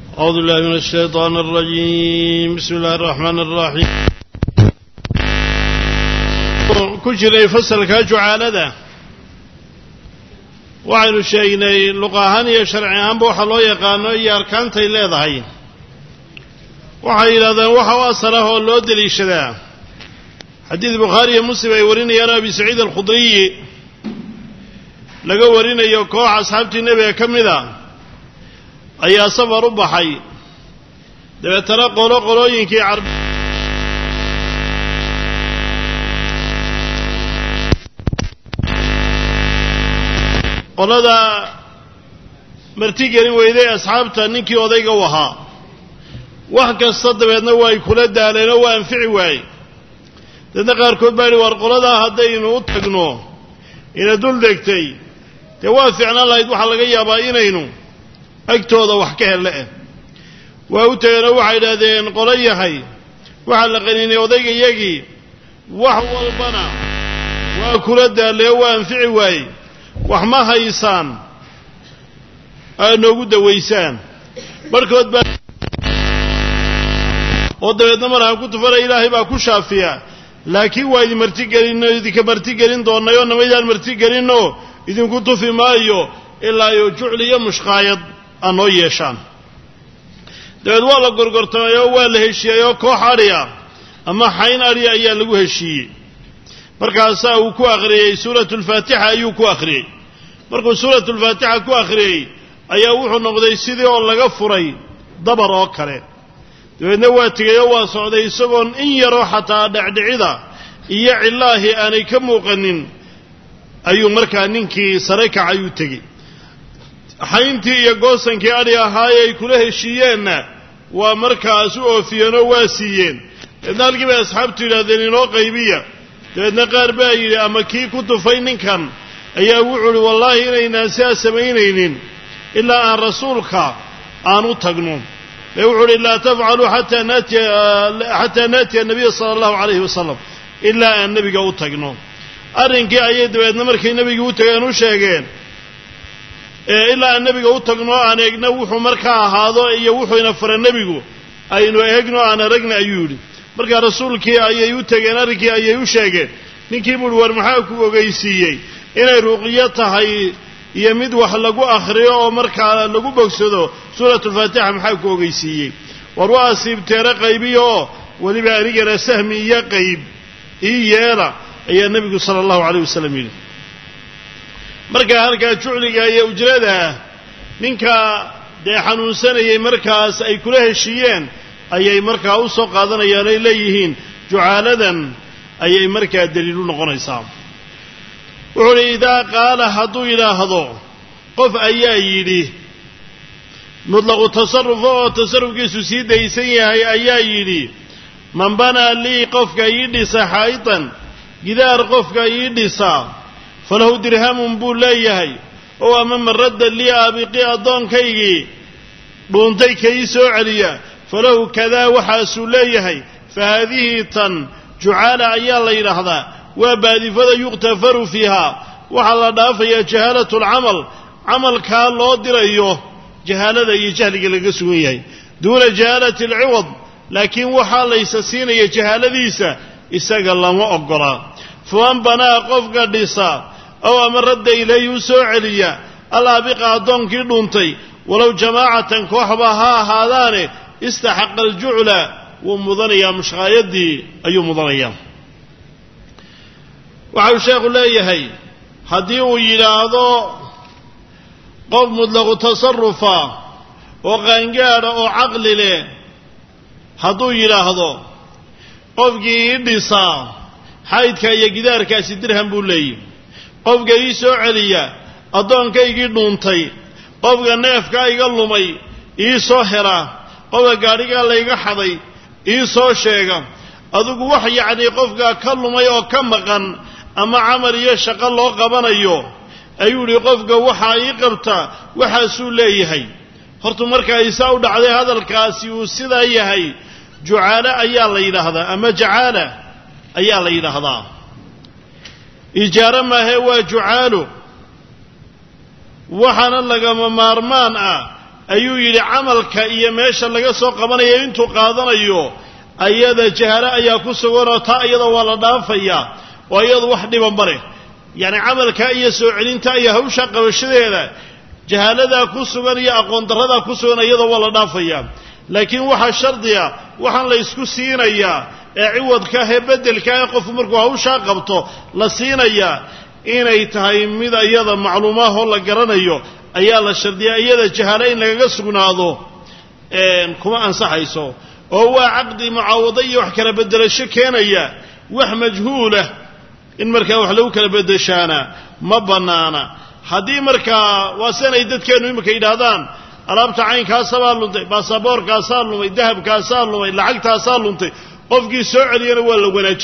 أعوذ بالله من الشيطان الرجيم بسم الله الرحمن الرحيم كجري فصل كجعالة وعن الشيء لقاهن يشرعان بوحلو يقانو ياركان تيلي ضحي وحي لذا وحواصله اللود للشداء حديث بخاري مسلم يوريني يا أبي سعيد الخضري لقوا وريني يوكوع أصحابتي النبي كم ذا أي صبر بحي ده ترى قولوا ينكي عرب قولوا ده مرتيجرين ويدي أصحابته نكي وذي جوها وحكى الصد بأنه ويكولد علينا وأنفع واي ده قار كباري ورقولوا ده هدين وطقنوه إن دول دكتي توافعنا الله يدوح على جيا باينينو agtooda wax ka helay waa u taagana waxay yiraahdeen qolayahay waxa la qaninay odaygayagii wax walbana waa kula daalay waa anfici waay wax ma haysaan aanoogu daweysaan markood ba odaydna maraan ku tufaray ilaahay baa ku shaafiya laakiin waa idin marti gelin doonayo namadaan marti gelino idinku tufi maayo ilaa iyo jucliyo mushqaayad anoo yeeshaan dabeed waa la gorgortamayo waa la heshiiyeyo koox adhiya ama xayn adhiya ayaa lagu heshiiyey markaasaa uu ku akhriyey suuratulfaatixa ayuu ku akhriyey markuu suuratulfaatixa ku akhriyey ayaa wuxuu noqday sidii oo laga furay dabar oo kale dabeedna waa tegayoo waa socday isagoon in yaroo xataa dhecdhicida iyo cillaahii aanay ka muuqanin ayuu markaa ninkii sare kacayuu tegey xayntii iyo goosankii adhi ahaayey ay kula heshiiyeenna waa markaas u oofiyeenoo waa siiyeen dabeedna halkii bay asxaabtu yidhahdeen inoo qaybiya dabeedna qaar baa yidhi ama kii ku tufay ninkan ayaa wuxuu uhi wallaahi inaynaan sidaa samaynaynin ilaa aan rasuulka aan u tagno ee wuxuu uhi laa tafcaluu xataa naatiya nabiya sala allahu calayhi wasalam ilaa aan nebiga u tagno arrinkii ayay dabeedna markay nebigii u tageen u sheegeen ilaa aan nebiga u tagno aan eegno wuxuu markaa ahaado iyo wuxuu ina fara nebigu aynu eegno aan aragna ayuu yidhi markaa rasuulkii ayay u tegeen arrinkii ayay u sheegeen ninkii buuhi war maxaa ku ogeysiiyey inay ruuqiyo tahay iyo mid wax lagu akhriyo oo markaa lagu bogsado suuratulfaatixa maxaa ku ogeysiiyey war waa asiibteere qaybiya oo weliba anigana sahmi iyo qayb ii yeela ayaa nebigu sala allahu calayh wasalam yidhi markaa halkaa jucliga iyo ujrada ninka dee xanuunsanayay markaas ay kula heshiiyeen ayay markaa u soo qaadanayaan ay leeyihiin jucaaladan ayay markaa daliil u noqonaysaa wuxuu uhi idaa qaala hadduu yidhaahdo qof ayaa yidhi mutlaqu tasarruf oo tasarrufkiisu sii daysan yahay ayaa yidhi man banaa lii qofka ii dhisa xaa'itan gidaar qofka ii dhisa falahu dirhamun buu leeyahay oo ama man radda lii aabiqii addoonkaygii dhuuntay ka ii soo celiya falahu kadaa waxaasuu leeyahay fa haadihi tan jucaala ayaa la yidhaahdaa waa baadifada yukhtafaru fiihaa waxaa la dhaafayaa jahaalatu alcamal camalkaa loo dirayo jahaalada iyo jahliga laga sugan yahay duuna jahaalati alciwad laakiin waxaa laysa siinaya jahaaladiisa isaga lama ogolaa faman banaa qofka dhisa ow ama radda ilayhi u soo celiya alaabiqa addoonkii dhuuntay walow jamaacatan kooxba ha ahaadaane istaxaqa aljucla wuu mudanayaa mushqaayaddii ayuu mudanayaa waxa uu sheekhu leeyahay haddii uu yidhaahdo qof mutlaqu tasarufa oo qaangaadha oo caqli leh hadduu yidhaahdo qofkii ii dhisaa xaydka iyo gidaarkaasi dirham buu leeyahy qofka ii soo celiya addoonkaygii dhuuntay qofka neefkaa iga lumay ii soo hera qofka gaadhigaa layga xaday ii soo sheega adigu wax yacnii qofkaa ka lumay oo ka maqan ama camal iyo shaqo loo qabanayo ayuu idhi qofka waxaa ii qabta waxaasuu leeyahay hortu markaa isaa u dhacday hadalkaasi uu sidaa yahay jucaalo ayaa la yidhaahdaa ama jacaala ayaa la yidhaahdaa ijaaro maahee waa jucaalo waxaana lagama maarmaan ah ayuu yidhi camalka iyo meesha laga soo qabanayo intuu qaadanayo ayada jahaalo ayaa ku suganoo taa iyada waa la dhaafayaa oo iyadu wax dhiban ma leh yacni camalka iyo soo celinta iyo hawsha qabashadeeda jahaaladaa ku sugan iyo aqoon darradaa ku sugan iyada waa la dhaafayaa laakiin waxaa shardiya waxaan la isku siinayaa ee ciwadka ee beddelka ee qofku markuu hawshaa qabto la siinayaa inay tahay mid iyada macluumaahoo la garanayo ayaa la shardiyaa iyada jahaalo in lagaga sugnaado kuma ansaxayso oo waa caqdi mucaawado iyo wax kala beddelasho keenaya wax majhuulah in markaa wax lagu kala beddeshaana ma bannaana haddii markaa waa sanay dadkeennu iminka yidhaahdaan alaabta caynkaasaa luntay baasaboorkaasaa lumay dahabkaasaa lumay lacagtaasaa luntay qofkii soo celiyana waa la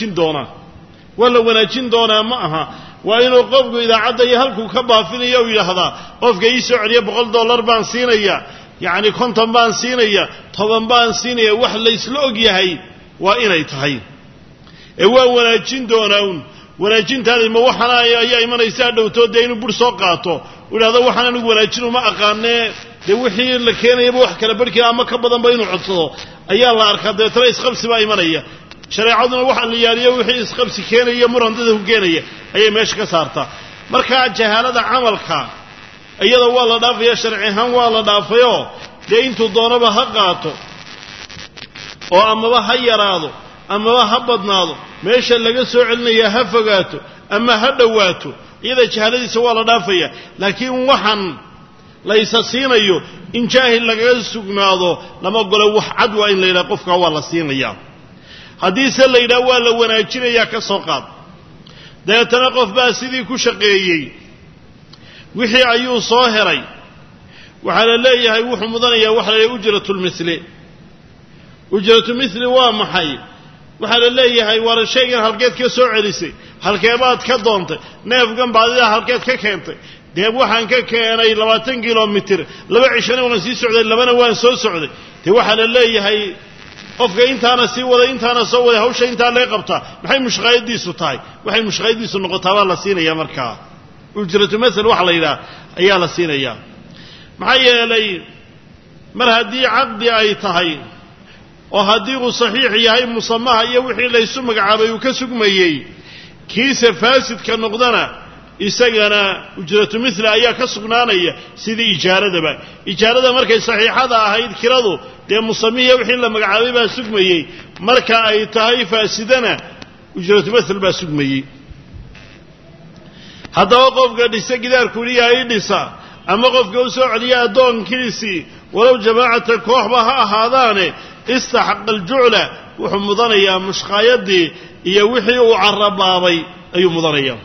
wanaajin doonaa ma aha waa inuu qofku idaacadda iyo halkuu ka baafinayo u yidhaahdaa qofka ii soo celiya $100 baan siinaya yacni 50 baan siinaya 10 baan siinaya wax laysla og yahay waa inay tahay ee waa wanaajin doonaa un wanaajintaadi ma waxana ayaa imanaysaa dhowtood dee inuu bur soo qaato u yidhahdo waxaan anigu wanaajin uma aqaanee dee wixii la keenayaba wax kala barhkii ama ka badanba inuu codsado ayaa la arkaa dabeetana isqabsi baa imanaya shareecaduna waxa la yaaliyo wixii isqabsi keenaya murandada ku keenaya ayay meesha ka saartaa markaa jahaalada camalka iyada waa la dhaafaya sharci ahaan waa la dhaafayoo dee intuu doonaba ha qaato oo amaba ha yaraado amaba ha badnaado meesha laga soo celinaya ha fogaato ama ha dhowaato iyada jahaaladiisa waa la dhaafaya laakiin waxaan laysa siinayo in jaahil lagaga sugnaado lama golo wax cad waa in la yidhaha qofkaa waa la siinayaa haddiise la yidhaha waa la wanaajinayaa ka soo qaad dabeetana qof baa sidii ku shaqeeyey wixii ayuu soo helay waxaa la leeyahay wuxuu mudanayaa waxa la leeyahay ujratulmithli waa maxay waxaa la leeyahay war shaygan halkeed ka soo celisay halkeebaad ka doontay neefgan baadidaa halkeed ka keentay dee waxaan ka keenay 20 kilomitir 2 cishana waan sii socday 2na waan soo socday dee waxaa la leeyahay qofka intaana sii waday intaana soo waday hawsha intaa laga qabtaa maxay mushqaayadiisu tahay waxay mushqaayadiisu noqotaa baa la siinayaa markaa ujratu masal waxa la yidhaha ayaa la siinayaa maxaa yeelay mar haddii caqdi ay tahay oo haddii uu saxiix yahay musamaha iyo wixii laysu magacaabay uu ka sugmayey kiisa faasidka noqdana isagana ujratu mithla ayaa ka sugnaanaya sidii ijaarada markay saxiixada ahayd kiradu dee musamihiya wixii la magacaabay baa sugmayey marka ay tahay faasidana ujratu mithl baa sugmayey haddaba qofka dhisa gidaarku liyahay dhisa ama qofka u soo celiya addoonkiisii walow jamaacata kooxba ha ahaadaane istaxaqa aljucla wuxuu mudanayaa mushqaayadii iyo wixii uu carabaabay ayuu mudanayaa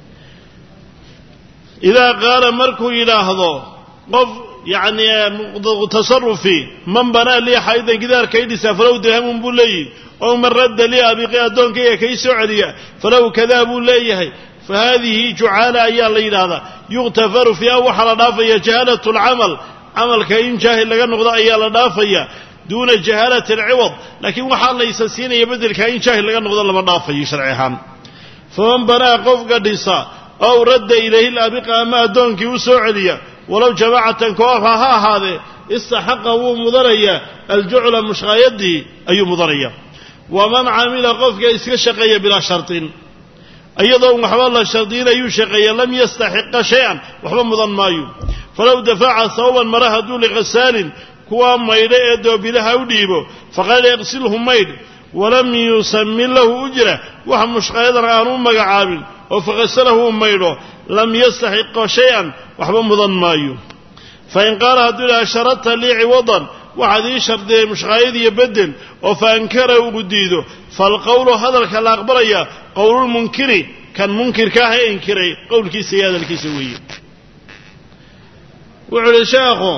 idaa qaala markuu yidhaahdo qof yacni tasarufi man banaa lii xaydan gidaarkay dhisaa falow dirhamun buu leeyahy oo man radda lii abiqi addoonkayga kay soo celiya falow kadaa buu leeyahay fa haadihi jucaala ayaa la yidhaahdaa yuqtafaru fiiha waxaa la dhaafaya jahaalatu alcamal camalka in jaahil laga noqdo ayaa la dhaafaya duuna jahaalati alciwad laakiin waxaa laysa siinaya beddelkaa in jaahil laga noqdo lama dhaafayo sharci ahaan faman banaa qofka dhisa ow radda ilayhi laabiqa ama addoonkii u soo celiya walow jamaacatan kooxa ha ahaadee istaxaqa wuu mudanayaa aljucla mushqaayadii ayuu mudanayaa waman camila qofka iska shaqeeya bilaa shartin iyadoon waxba la shardiyin ayuu shaqeeya lam yastaxiqa shay-an waxba mudan maayo falow dafaca sababan mara hadduu likhasaalin kuwaa maydha ee doobilaha u dhiibo faqaala iqsilhu maydh walam yusamin lahu ujra wax mushqaayadan aanu u magacaabin oo fakasalahu u maydho lam yastaxiqa shay-an waxba mudan maayo fain qaala hadduu idhaha sharadta lii ciwadan waxaad ii shardiyay mushqaayad iyo bedel oo fa ankara ugu diido falqowlu hadalka la aqbalaya qowlulmunkiri kan munkirka ah ee inkiray qowlkiisa iyo hadalkiisa weeye wuxuu idhi sheekhu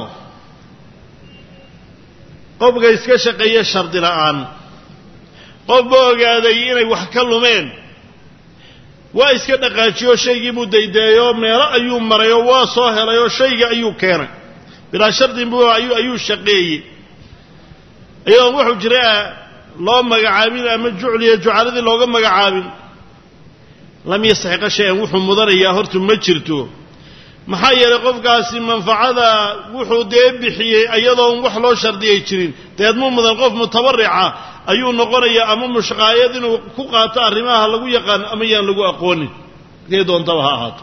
qofka iska shaqeeya shardi la'aan qofba ogaaday inay wax ka lumeen waa iska dhaqaajiyo shaygii buu daydeeyoo meelo ayuu maray oo waa soo helay oo shayga ayuu keenay bilaa shardin buu ayuu shaqeeyey iyadoon wuxuu jira loo magacaabin ama jucliya jucaladii looga magacaabin lam yastaxiqa shay-an wuxuu mudanayaa hortu ma jirto maxaa yeelay qofkaasi manfacada wuxuu dee bixiyey iyadoon wax loo shardiyay jirin deed mu mudan qof mutabarrica ayuu noqonayaa ama mushqaayad inuu ku qaato arrimaha lagu yaqaan ama yaan lagu aqoonin dee doontaba ha ahaato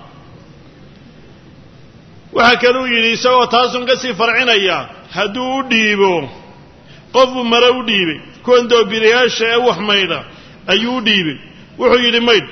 waxa kale uu yidhi isagoo taasun ka sii farcinaya hadduu u dhiibo qofuu mare u dhiibay kuwan doobirayaasha ee wax maydha ayuu u dhiibay wuxuu yidhi maydh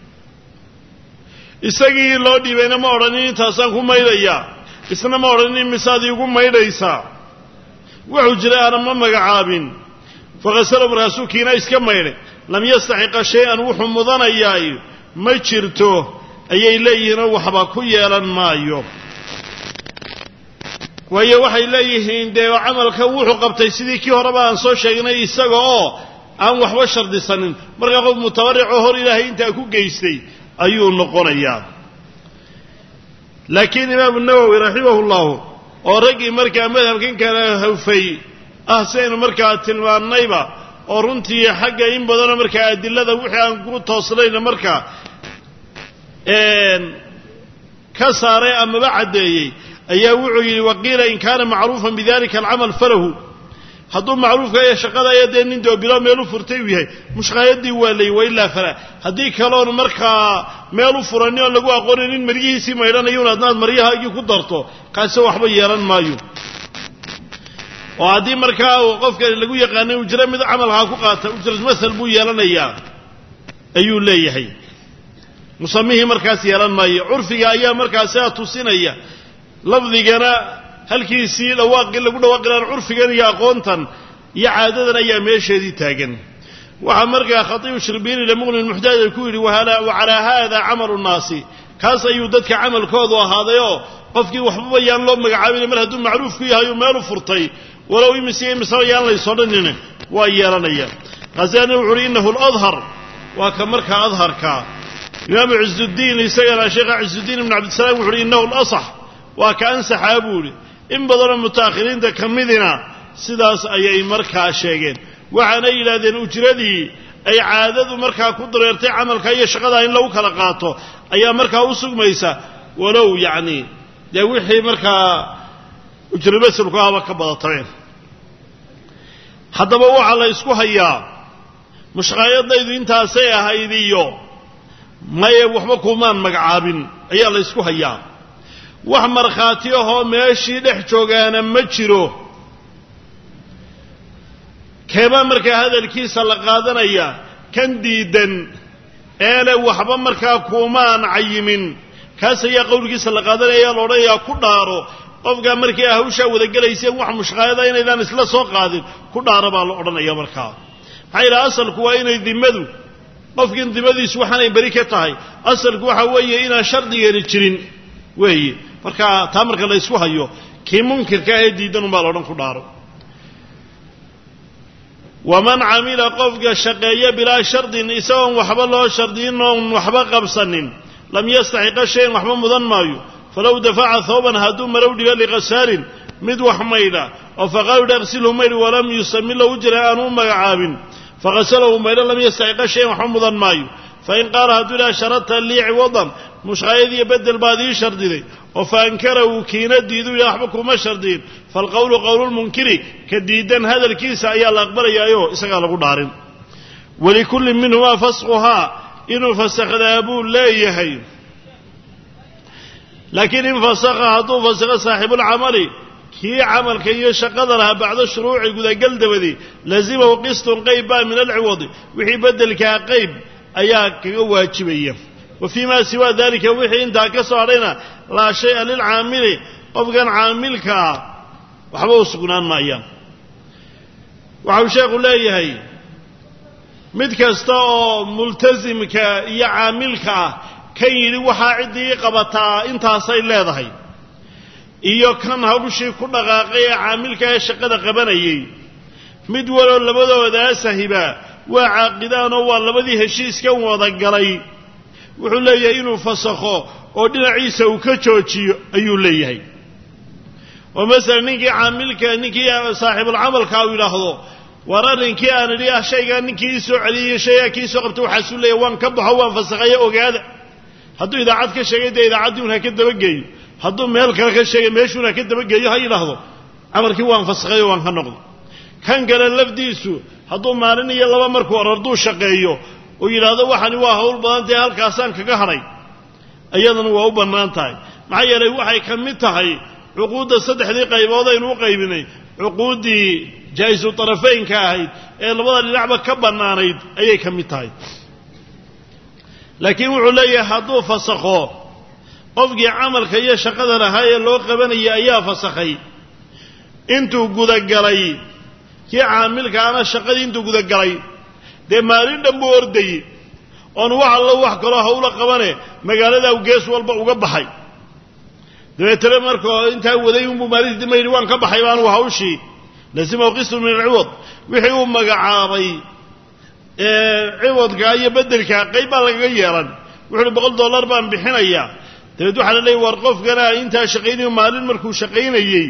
isagii loo dhiibayna ma odhanin intaasaan ku maydhayaa isna ma odhanin misaad iigu maydhaysaa wuxuu jiray aana ma magacaabin faqasalo markaasuu kiina iska maydhay lam yastaxiqa shay-an wuxuu mudanayaay ma jirto ayay leeyihiinoo waxba ku yeelan maayo waayo waxay leeyihiin dee camalkan wuxuu qabtay sidii kii horeba aan soo sheegnay isaga oo aan waxba shardisanin markaa qof mutabarricoo hor ilaahay intaa ku geystay ayuu noqonayaa laakiin imaamu nawowi raximahullahu oo raggii markaa madhabkan kala hawfay saynu markaa tilmaannayba oo runtii xagga in badanoo markaa adilada wixii aan ku toosnayna markaa ka saaray amaba caddeeyey ayaa wuxuu yidhi waqiila in kaana macruufan bidalika alcamal falahu hadduu macruufka iyo shaqadaya dee nin doobilo meel u furtay uu yahay mushqaayadii waa lay wailaa fala haddii kaloon markaa meel u furani oon lagu aqoonin in maryihiisii maydhanayuun adnaad maryahaagii ku darto kaase waxba yeelan maayo oo haddii markaa qofkani lagu yaqaanay ujro mid camalkaa ku qaata ujrasmasal buu yeelanayaa ayuu leeyahay musamihii markaas yeelan maayo curfiga ayaa markaa sidaa tusinaya lafdigana halkiisii dhawaaqii lagu dhawaaqi lahaan curfigan iyo aqoontan iyo caadadan ayaa meesheedii taagan waxaa markaa khatiibu shirbiini limuqni muxtaaj ku yidhi wacalaa haada camalu nnaasi kaas ayuu dadka camalkoodu ahaadayoo qofkii waxbaba yaan loo magacaabin mar hadduu macruufku yahay uu meel u furtay walow imisaba yaan laysoo dhanin waa yeelanaya hasaani wuxu uhi innahu aladhar waa ka markaa adharka imaamu cizudiin isagana sheekha cizudiin ibnu cabdisalaam wuxu uhi innahu alasax waa ka ansaxaa buu idhi in badanoo mutaakhiriinta ka midina sidaas ayay markaa sheegeen waxaanay yidhaahdeen ujradii ay caadadu markaa ku dareertay camalka iyo shaqadaa in lagu kala qaato ayaa markaa u sugmaysa walow yacni dee wixii markaa ujrabasalku ahba ka badatabeen haddaba waxaa la ysku hayaa mushqaayadaydu intaasay ahayd iyo maye waxba kumaan magacaabin ayaa la ysku hayaa wax markhaati ahoo meeshii dhex joogaana ma jiro keebaa markaa hadalkiisa la qaadanaya kan diidan eele waxba markaa kuumaan cayimin kaas ayaa qowlkiisa la qaadanaya ayaa la odhanayaa ku dhaaro qofkaa markii hawshaa wadagelayseen wax mushqaayada inaydaan isla soo qaadin ku dhaaro baa la odhanaya markaa maxaa yidhaha asalku waa inay dimadu qofkin dimadiisu waxaanay beri ka tahay asalku waxa weeye inaan shardigeeni jirin weeye markaa taa marka la ysku hayo kii munkirka ahee diidan unbaa laodhan ku dhaaro waman camila qofka shaqeeya bilaa shardin isagoon waxba loo shardiyin oon waxba qabsanin lam yastaxiqa shayan waxba mudan maayo falow dafaca thawban hadduu marow dhigo liqasaalin mid wax maydha oo faqaalu dhaqsilhu maydh walam yusami lahu ujra aanu u magacaabin faqasalahu maydho lam yastaxiqa shayan waxba mudan maayo fain qaala hadduu idhaha sharadta lii ciwadan mushqaayadiiyo bedel baad ii shardiday oo faankarahu kiina diidu yidhaha waxba kuma shardiyin faalqowlu qowlulmunkiri ka diidan hadalkiisa ayaa la aqbalayaayo isagaa lagu dhaarin walikullin minhumaa fasquhaa inuu fasakhdaa buu leeyahay laakiin in fasakha hadduu fasakho saaxibulcamali kii camalka iyo shaqada lahaa bacdo shuruuci gudagal dabadii lazimahu qistun qayb baa min alciwadi wixii beddelkaa qayb ayaa kaga waajibaya wa fii maa siwaa dalika wixii intaa ka soo hadhayna laa shaya lilcaamili qofkan caamilka ah waxba u sugnaan maayaan waxau sheekhu leeyahay mid kasta oo multasimka iyo caamilka ah kan yidhi waxaa ciddii qabataa intaasay leedahay iyo kan hawshii ku dhaqaaqay ee caamilka ee shaqada qabanayay mid waloo labadoodaa sahiba waa caaqidaanoo waa labadii heshiiskan wada galay wuxuu leeyahay inuu fasakho oo dhinaciisa uu ka joojiyo ayuu leeyahay oo masalan ninkii saaxibulcamalka uu yidhaahdo war arrinkii aan idhi shaygaa ninkii ii soo celiyey shaygaa kii soo qabtay waxaasuu leeyahay waan ka baxo waan fasakhayo ogaada hadduu idaacad ka sheegay dee idaacaddii un ha ka dabageeyo hadduu meel kale ka sheegay meeshuuna ka dabageeyo ha yidhaahdo camalkii waan fasakhayo waan ka noqdo kan kale lafdiisu hadduu maalin iyo laba markuu orduu shaqeeyo oo yidhaahdo waxani waa hawl badan tahay halkaasaan kaga hadhay iyadana waa u bannaan tahay maxaa yeelay waxay ka mid tahay cuquudda saddexdii qaybood aynu u qaybinay cuquuddii jaa'isu tarafaynka ahayd ee labada dhinacba ka bannaanayd ayay ka mid tahay laakiin wuxuu leeyahay hadduu fasakho qofkii camalka iyo shaqada lahaa ee loo qabanayay ayaa fasakhay intuu gudagalay kii caamilka ana shaqadii intuu gudagalay dee maalin dhan buu ordayey oon wax allo wax kaloo hawla qabane magaalada gees walba uga baxay dabeetana markoo intaa waday unbuu maalintii dima yidhi waan ka baxay baanu hawshii lasimahu qismun min alciwad wixii uu magacaabay ciwadka iyo bedelka qayb baa lagaga yeelan wuxuu $100 baan bixinayaa dabeed waxaa la leeyahy war qofkana intaa shaqaynayo maalin markuu shaqaynayey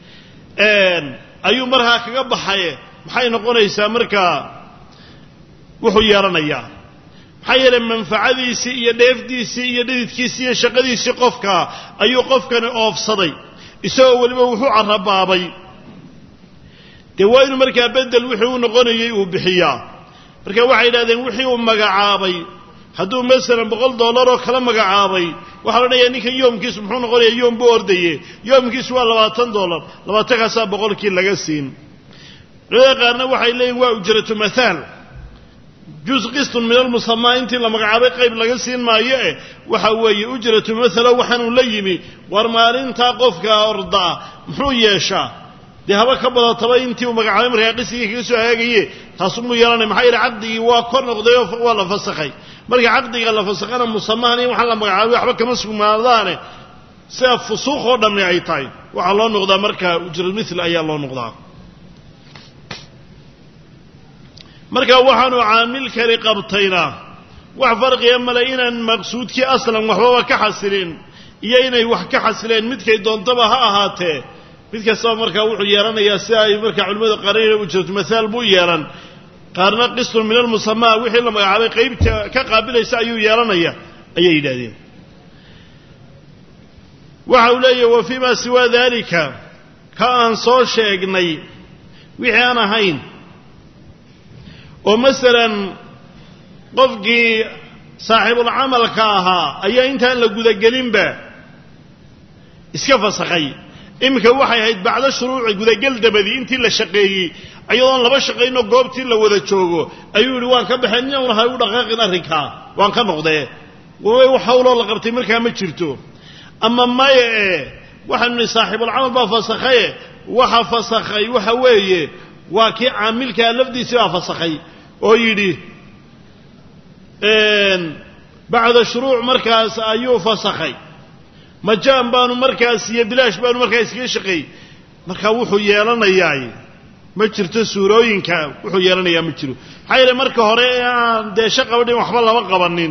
ayuu markaa kaga baxaye maxay noqonaysaa markaa wuxuu yeelanayaa maxaa yeelay manfacadiisii iyo dheefdiisii iyo dhididkiisii iyo shaqadiisii qofka ayuu qofkani oofsaday isagoo weliba wuxuu carabaabay dee waa inuu markaa bedel wixii uu noqonayey uu bixiyaa marka waxay yidhahdeen wixii uu magacaabay hadduu masalan $100 oo kala magacaabay waxaa la dhayaa ninkan yoomkiisu muxuu noqonayaa yoom buu ordaye yoomkiisu waa $20 20kaasaa boqolkii laga siin culimada qaarna waxay leeyihin waa ujratu mathaal juz qistun min almusamaa intii la magacaabay qayb laga siin maayo waxa weeye ujratu mathala waxaanuu la yimi war maalintaa qofka ordaa muxuu yeeshaa dee haba ka badataba intii uu magacaabay markaa qisigii kaga soo hagaagaye taasumuu yeelanay maxaa yidhi caqdigii waa kor noqday oo waa la fasakhay marka caqdiga la fasakhana musamahan in waxaa la magacaabay waxba kama sugnaadaane sida fusuuq oo dhammi ay tahay waxaa loo noqdaa markaa ujramithl ayaa loo noqdaa marka waxaanu caamilkani qabtayna wax farqiya male inaan maqsuudkii aslan waxbaba ka xasilin iyo inay wax ka xasileen midkay doontaba ha ahaatee mid kastaba markaa wuxuu yeelanayaa si ay markaa culimmada qaarina ujratu mathaal buu yeelan qaarna qistun min almusamaa wixii la magacaabay qaybta ka qaabilaysa ayuu yeelanaya ayay yidhahdeen waxa uu leeyahy wa fii ma siwaa dalika ka aan soo sheegnay wixii aan ahayn oo masalan qofkii saaxiibulcamalka ahaa ayaa intaan la gudagelinba iska fasakhay iminka waxay ahayd bacdo shuruuci gudagel dabadii intii la shaqeeyey ayadoon laba shaqaynoo goobtii la wada joogo ayuu yidhi waan ka baxay nina ha u dhaqaaqin arrinkaa waan ka noqdee wax hawloo la qabtay markaa ma jirto ama maya waxaanu nihi saaxiibulcamal baa fasakhaye waxa fasakhay waxa weeye waa kii caamilkaa lafdiisii baa fasakhay oo yidhi bacda shuruuc markaas ayuu fasakhay majaan baanu markaas iyo bilaash baanu markaa iskaga shaqeeyey markaa wuxuu yeelanayaa ma jirto suurooyinka wuxuu yeelanayaa ma jiro maxaa yeele marka hore aan dee shaqabadhin waxba lama qabanin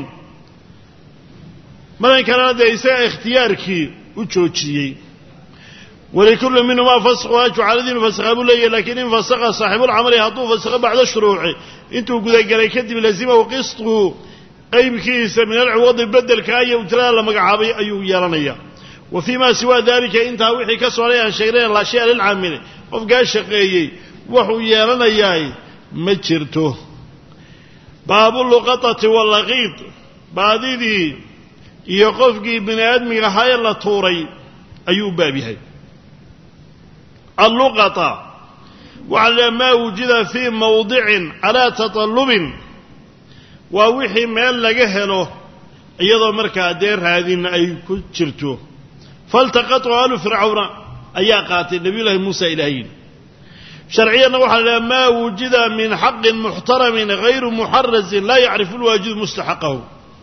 madan kalena dee isaga ikhtiyaarkii u joojiyey walikulli minhumaa fasqu jucaladiinu fasakha buu leeyahy lakiin in fasakha saaxiibulcamali hadduu fasakho bacda shuruuci intuu gudagelay kadib lazimahu qisطu qaybkiisa min alciwadi bedelka iyo ujrada la magacaabay ayuu yeelanaya wa fii ma siwaa dalika intaa wixii ka sooray aan sheegnay laa shay'a lilcaamili qofkaa shaqeeyey wuxuu yeelanayaa ma jirto baabu luqatati wallaqiid baadidii iyo qofkii bini aadmiga ahaa ee la tuuray ayuu u baab yahay alluqata waxaa la maa wujida fii mawdicin calaa taطallubin waa wixii meel laga helo iyadoo markaa dee raadin ay ku jirto faltaqatu alu fircawna ayaa qaatay nabiyullaahi muusa ilaahiin sharciyanna waxaa la idhaha maa wujida min xaqin muxtaramin hayru muxarazin laa yacrifu lwaajidu mustaxiqahu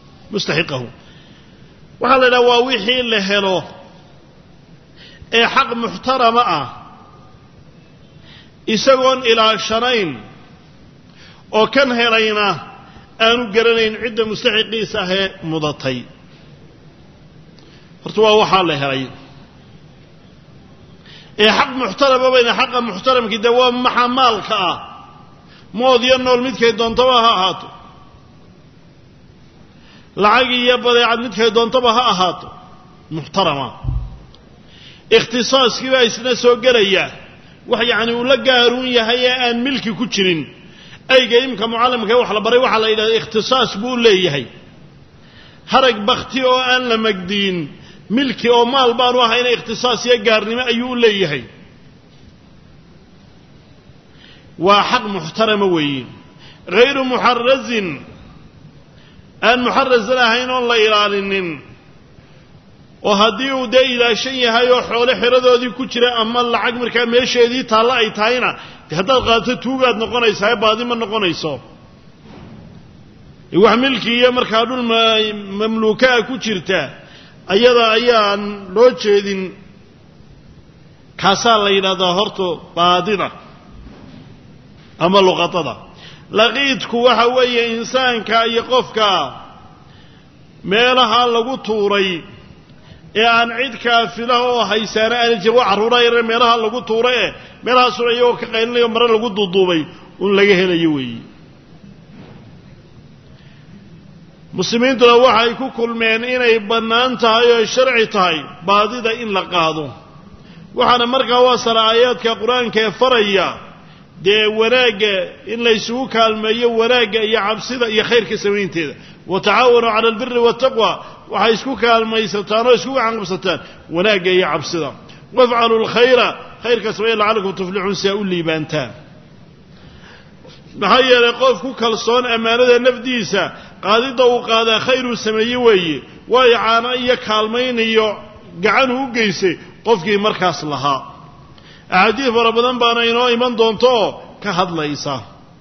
waxaa la idhaha waa wixii la helo ee xaq muxtarama ah isagoon ilaashanayn oo kan helayna aanu garanayn cidda mustaxiqiisa ahee mudatay horta waa waxaa la helay ee xaq muxtarama bayna xaqa muxtaramkii dee waa maxa maalka ah mood iyo nool midkay doontaba ha ahaato lacag iyo badeecad midkay doontaba ha ahaato muxtarama ikhtisaaskii baa isna soo gelaya wax yacni uu la gaaruun yahay ee aan milki ku jirin ayga imka mucallimka wax la baray waxa la yidhahdaa ikhtisaas buu leeyahay harag bakti oo aan la magdiin milki oo maal baanu ahayna ikhtisaas iyo gaarnimo ayuu leeyahay waa xaq muxtarama weeye غayru muxarazin aan muxaraz lahayn oon la ilaalinin oo haddii uu dee ilaashan yahay oo xoole xeradoodii ku jira ama lacag markaa meesheedii taalla ay tahayna haddaad qaadato tuugaad noqonaysaa baadi ma noqonayso wax milki iyo markaa dhul mamluukaa ku jirta ayada ayaan loo jeedin kaasaa la yidhahdaa horta baadida ama luqatada laqiidku waxa weeye insaanka iyo qofka meelaha lagu tuuray ee aan cid kaafila oo haysaana aan jir wax caruura yar meelaha lagu tuuray meelahaas iyagoo ka qaylinayo mara lagu duuduubay un laga helayo weeye muslimiintuna waxay ku kulmeen inay bannaan tahay oo sharci tahay baadida in la qaado waxaana markaa waa saraayaadka qur-aanka ee faraya dee wanaagga in la isugu kaalmeeyo wanaagga iyo cabsida iyo khayrka samaynteeda watacaawanuu cala albiri waataqwa waxay isku kaalmaysataan oo isku gacanqabsataan wanaagga iyo cabsida wafcalu lkhayra khayrka sameeya lacalakum tuflixuun si aa u liibaantaan maxaa yeelay qof ku kalsoon ammaanada nafdiisa qaadidda uu qaadaa khayruu sameeye weeye waayo caano iyo kaalmaynayo gacanuu u geysay qofkii markaas lahaa axaadiis fara badan baana inoo iman doonto oo ka hadlaysa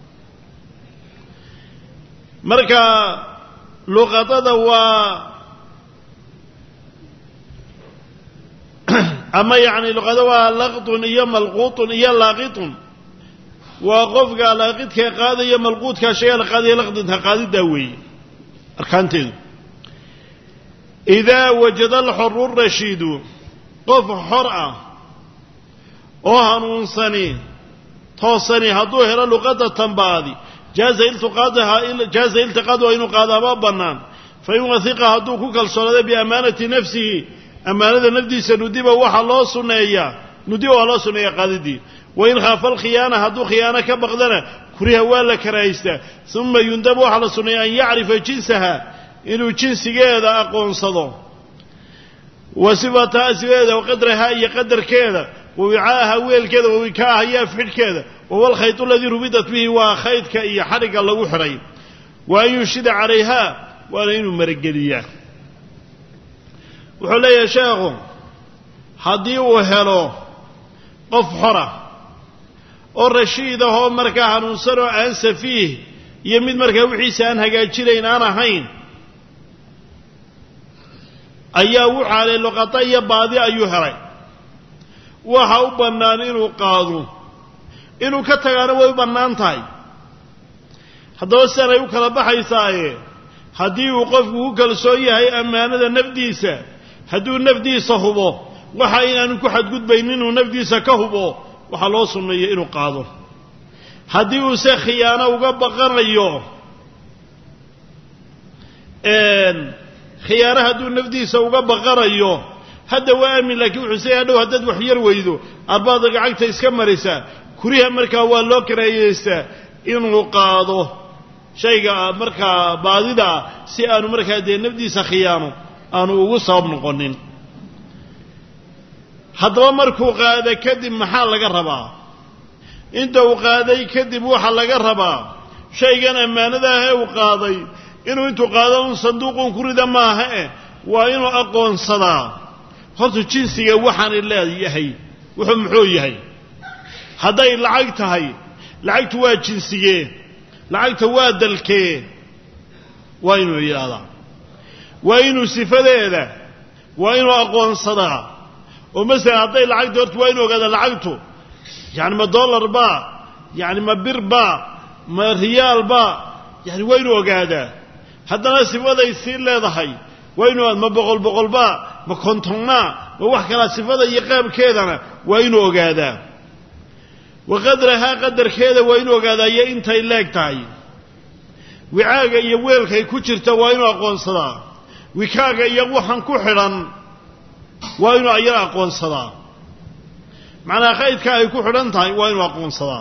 marka luqadada waa ama yacni luqada waa laqdun iyo malquutun iyo laaqitun waa qofka laaqidka qaadaya malquudka shayga la qaadaya laqdinta qaadiddaa weeye arkaanteedu idaa wajada alxuru rashiidu qof xor ah oo hanuunsani toosani hadduu helo luqadatan baadi jaaza iltiqaadaha inuu qaadaaba bannaan fain wahiqa hadduu ku kalsoonaaday biamaanati nafsihi ammaanada nafdiisa nudiba waxaa loo sunneeyaa qaadidii wain khaafa alkhiyaana hadduu khiyaano ka baqdana kuriha waa la karahaystaa uma yundab waxaa la sunneeya an yacrifa jinsaha inuu jinsigeeda aqoonsado wa sifataha sifadeeda waqadrahaa iyo qadarkeeda wawicaaha weelkeeda wawikaaha iyo afxidhkeeda wahuwa alkhaytu aladii rubidat bihi waa khaydka iyo xadhigga lagu xidhay wa an yunshida calayha waana inuu marageliyaa wuxuu leeyahay sheekhu haddii uu helo qof xora oo rashiid ahoo markaa hanuunsan oo aan safiih iyo mid markaa wixiisa aan hagaajinayn aan ahayn ayaa wuxuu helay luqata iyo baadi ayuu helay waxa u bannaan inuu qaado inuu ka tagaana way u bannaan tahay haddaba sidanay u kala baxaysaaye haddii uu qofku ku kalsoon yahay ammaanada nafdiisa hadduu nafdiisa hubo waxa inaanu ku xadgudbaynin inuu nafdiisa ka hubo waxaa loo sunneeya inuu qaado haddii uuse khiyaano uga baqanayo khiyaano hadduu nafdiisa uga baqanayo hadda waa aamin laakiin wuxuu say hadhow haddaad wax yar weydo arbaada gacagta iska marisaa kuriha markaa waa loo karaahiyeystaa inuu qaado shayga markaa baadida ah si aanu markaa dee nafdiisa khiyaano aanu ugu sabab noqonin haddaba markuu qaada kadib maxaa laga rabaa inta uu qaaday kadib waxaa laga rabaa shaygan ammaanadaah ee uu qaaday inuu intuu qaado un sanduuqun ku rida maaha waa inuu aqoonsadaa horta jinsiga waxaanay leeyahay wuxuu muxuu yahay hadday lacag tahay lacagtu waa jinsigee lacagta waa dalkee waa inuu yidhaahdaa waa inuu sifadeeda waa inuu aqoonsadaa oo masalan hadday lacagta horta waa inuu ogaadaa lacagtu yani ma dollar baa yani ma bir baa ma riyaal baa yani waa inuu ogaadaa haddana sifaday sii leedahay waa inuu ma boqol baa ma kontonnaa ma wax kalaa sifada iyo qaabkeedana waa inuu ogaadaa wa qadrahaa qadarkeeda waa inuu ogaadaa iyo intay leeg tahay wicaaga iyo weelkay ku jirta waa inuu aqoonsadaa wikaaga iyo waxan ku xidhan وإنه أيضا أقوان صدا معنى خيط كأي كحرنتها وإنه أقوان صدا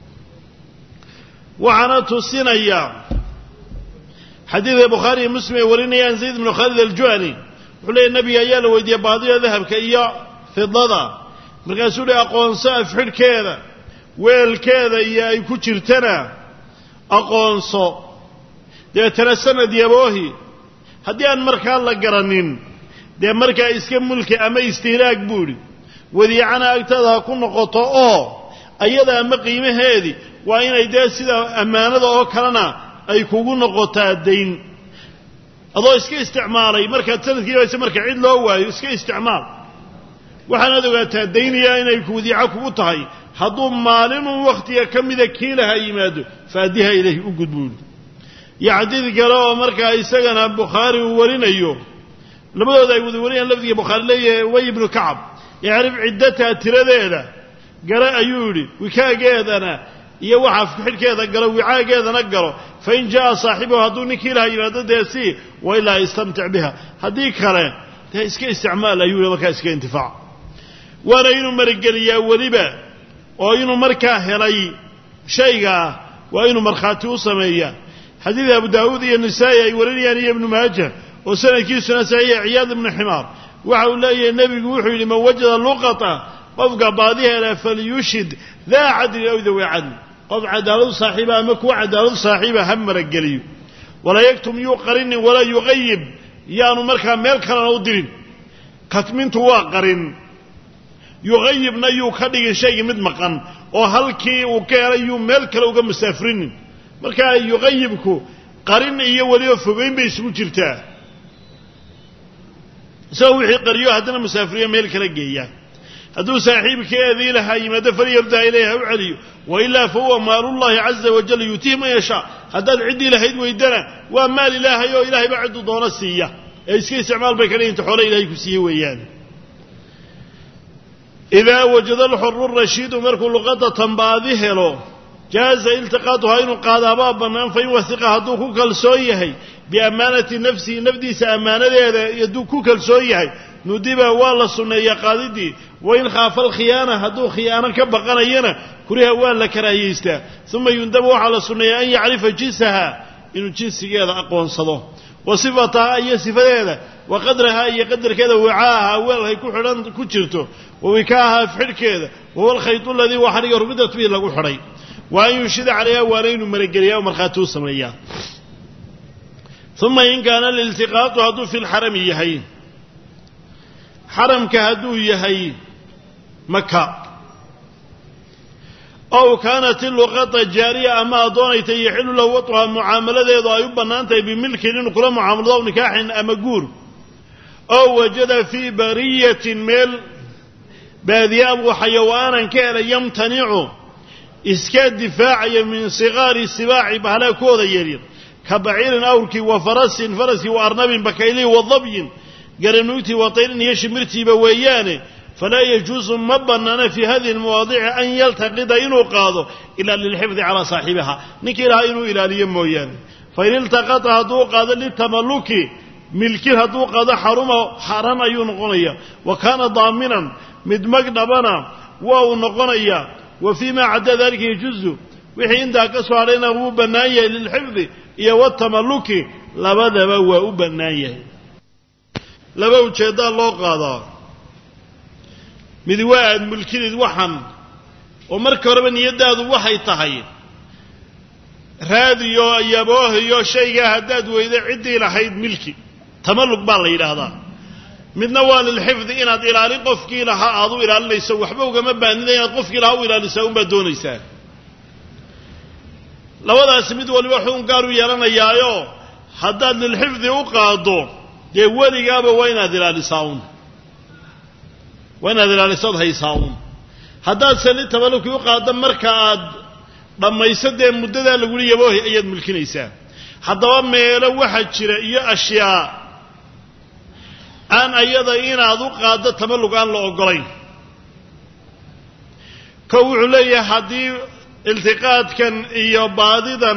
وعنته السنة أيام حديث البخاري مسلم وريني عن زيد بن خالد الجهني يقول لي النبي أيال ويدي بعضها ذهب كإيا في الضضع مركز سوري أقوان صاف حر كذا ويل كذا إيا يكوشرتنا أقوان صا ده تنسنا ديابوهي هدي أن مركا الله قرنين ده مركا إسكم ملك أما استهلاك بوري وذي عنا أكتادها كنا قطاء أيضا أما قيمة هذه وإن أيضا سيدا أمانة أو كرنا أي كوغونا قطاء الدين أضو إسكي استعمالي مركا تسند كيف يسمى مركا عيد لهو إسكي استعمال وحنا ذو قطاء الدين يا إن يكو ذي عكو طهي هدو مالين وقت يكم ذا كيلها يمادو فأديها إليه أقود بوري يعديد قراءة مركا إساقنا بخاري وورين أيوم لما ذا يقول ورين لفظي بخاري لي وابن كعب يعرف عدتها تردينا قراءة أيوري وكا قيدنا يوحف كحل كذا قراء وعاء قيدنا قراء فإن جاء صاحبه هدوني كيلها يمادو ديسي وإلا يستمتع بها هديك خلايا ده إسكي استعمال أيوري وكا إسكي انتفاع وانا ينو مرقليا ولبا وينو مركا هلي شيئا وينو مرخاتي سميا حديث أبو داود النسائي يوريني يعني ابن ماجه وسنة كيسنا سعية عياذ بن حمار وحول الله النبي وحي لمن وجد اللقطة قفق بعضها فليشهد ذا عدل أو ذوي عدل قف عدال صاحبها مكو عدال صاحبها هم رجلي ولا يكتم يقرن ولا يغيب يانو مركا ملكا نودرين كتمنت واقرن يغيب نيو كدغ شيء مدمقن او halkii uu ka helayo meel kale uga musaafrin marka yuqaybku qarin iyo waliba fogeyn bay isugu jirtaa soo wixii qariyo hadana musaafiriya meel kale geeya haduu saaxiibkeedii lahaa yimaado fariyada ilayha u celiyo wa illa fa huwa maalullahi azza wa jalla yutiima yasha hadad cidi lahayd weydana waa maal ilaahay oo ilaahay baa cid doona siiya ee iska isticmaal bay kale inta xoolo ilaahay ku siiyay weeyaan إذا وجد الحر الرشيد مركو لغة تنباذه له جاز التقاطها إنه قادها بابا فإن وثقها دوكو كالسويه بأمانة نفسه نفدي سأمانة يدوكو كالسويه ندبه والله السنية قاددي وإن خاف الخيانة هدو خيانة كبقنا ينا كريها والله كرايستا ثم يندبه على السنية أن يعرف جنسها إنه جنس هذا أقوى صدوه وصفتها أي صفة هذا وقدرها أي قدر كذا وعاها والله يكون حران كتشرته ووكاها فحر كذا وهو الخيط الذي وحرق ربدت به لقو حري وأن يشد عليها وانين مرقريا ومرخاتو سميا ثم إن كان الالتقاط هدو في الحرم يهي حرم كهدو يهي مكة أو كانت اللغة الجارية أما دونيت يحل له وطرها معاملة إذا يبنى أنت بملك لأنه كل معاملة ونكاح أمقور أو وجد في برية ميل باذياب وحيوانا كان يمتنع إسكاد دفاعي من صغار السباع بهلا كوذا يريد كبعير أوركي وفرس وأرنب بكيلي وضبي قرنوتي وطير يشمرتي بويانه فلا يجوز مبننا في هذه المواضيع أن يلتقط إنه قاضه إلا للحفظ على صاحبها نكيرها إنه إلى ليمويانه فإن التقطها دو قاضه للتملك ملكها دو قاضه حرم ينقنيا وكان ضامنا مدمقنبنا وهو نقنيا وفيما عدا ذلك يجوز وحي عندها كسو علينا هو بناية للحفظ والتملك لبدا هو بناية لبا وجهدا لو قاضا mid waad mulkiid waxan oo marka horeba niyadaadu waxay tahay raadiyo ayaboohiyo shayga hadaad weydo cidii lahayd milki tamalluk baa la yiraahdaa midna waa lil xifd inaad ilaalin qofkii lahaa aad u ilaalinayso waxba ugama baahnida inaad qofkii lahaa u ilaaliso uma doonaysaa labadaas mid waliba xun gaar u yeelanayaayo hadaad lil xifd u qaado de waligaaba waa inaad ilaalisaa وأنا ذلك الصد هيساون هذا سنة تملك يقعد مركاد لما يصدق مدة لقول يبوه أيد ملك نيسان هذا ما لو واحد شرائي أشياء أن أيضا إن أذوق هذا تملك عن الأقرين كوعلي هذه التقاط كان يباددا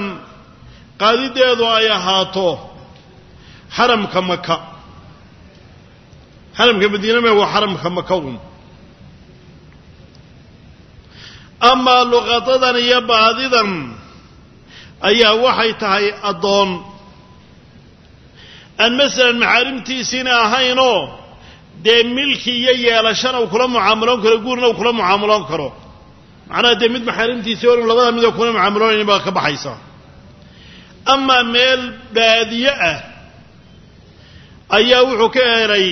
قادد يدو أيهاته حرم كمكة حرمك مدينة ما هو حرمك مكون أما لغتنا يبقى هذا أي وحي تهي الضون أن مثلا محارمتي سنة هينو دي ملكي يالشان وكل معاملون كلا قورنا وكل معاملون كرو معناها دي مد محارمتي سيور ولبدا مد وكل معاملون يبقى كبحيسا أما ميل بادية أي وحو كيري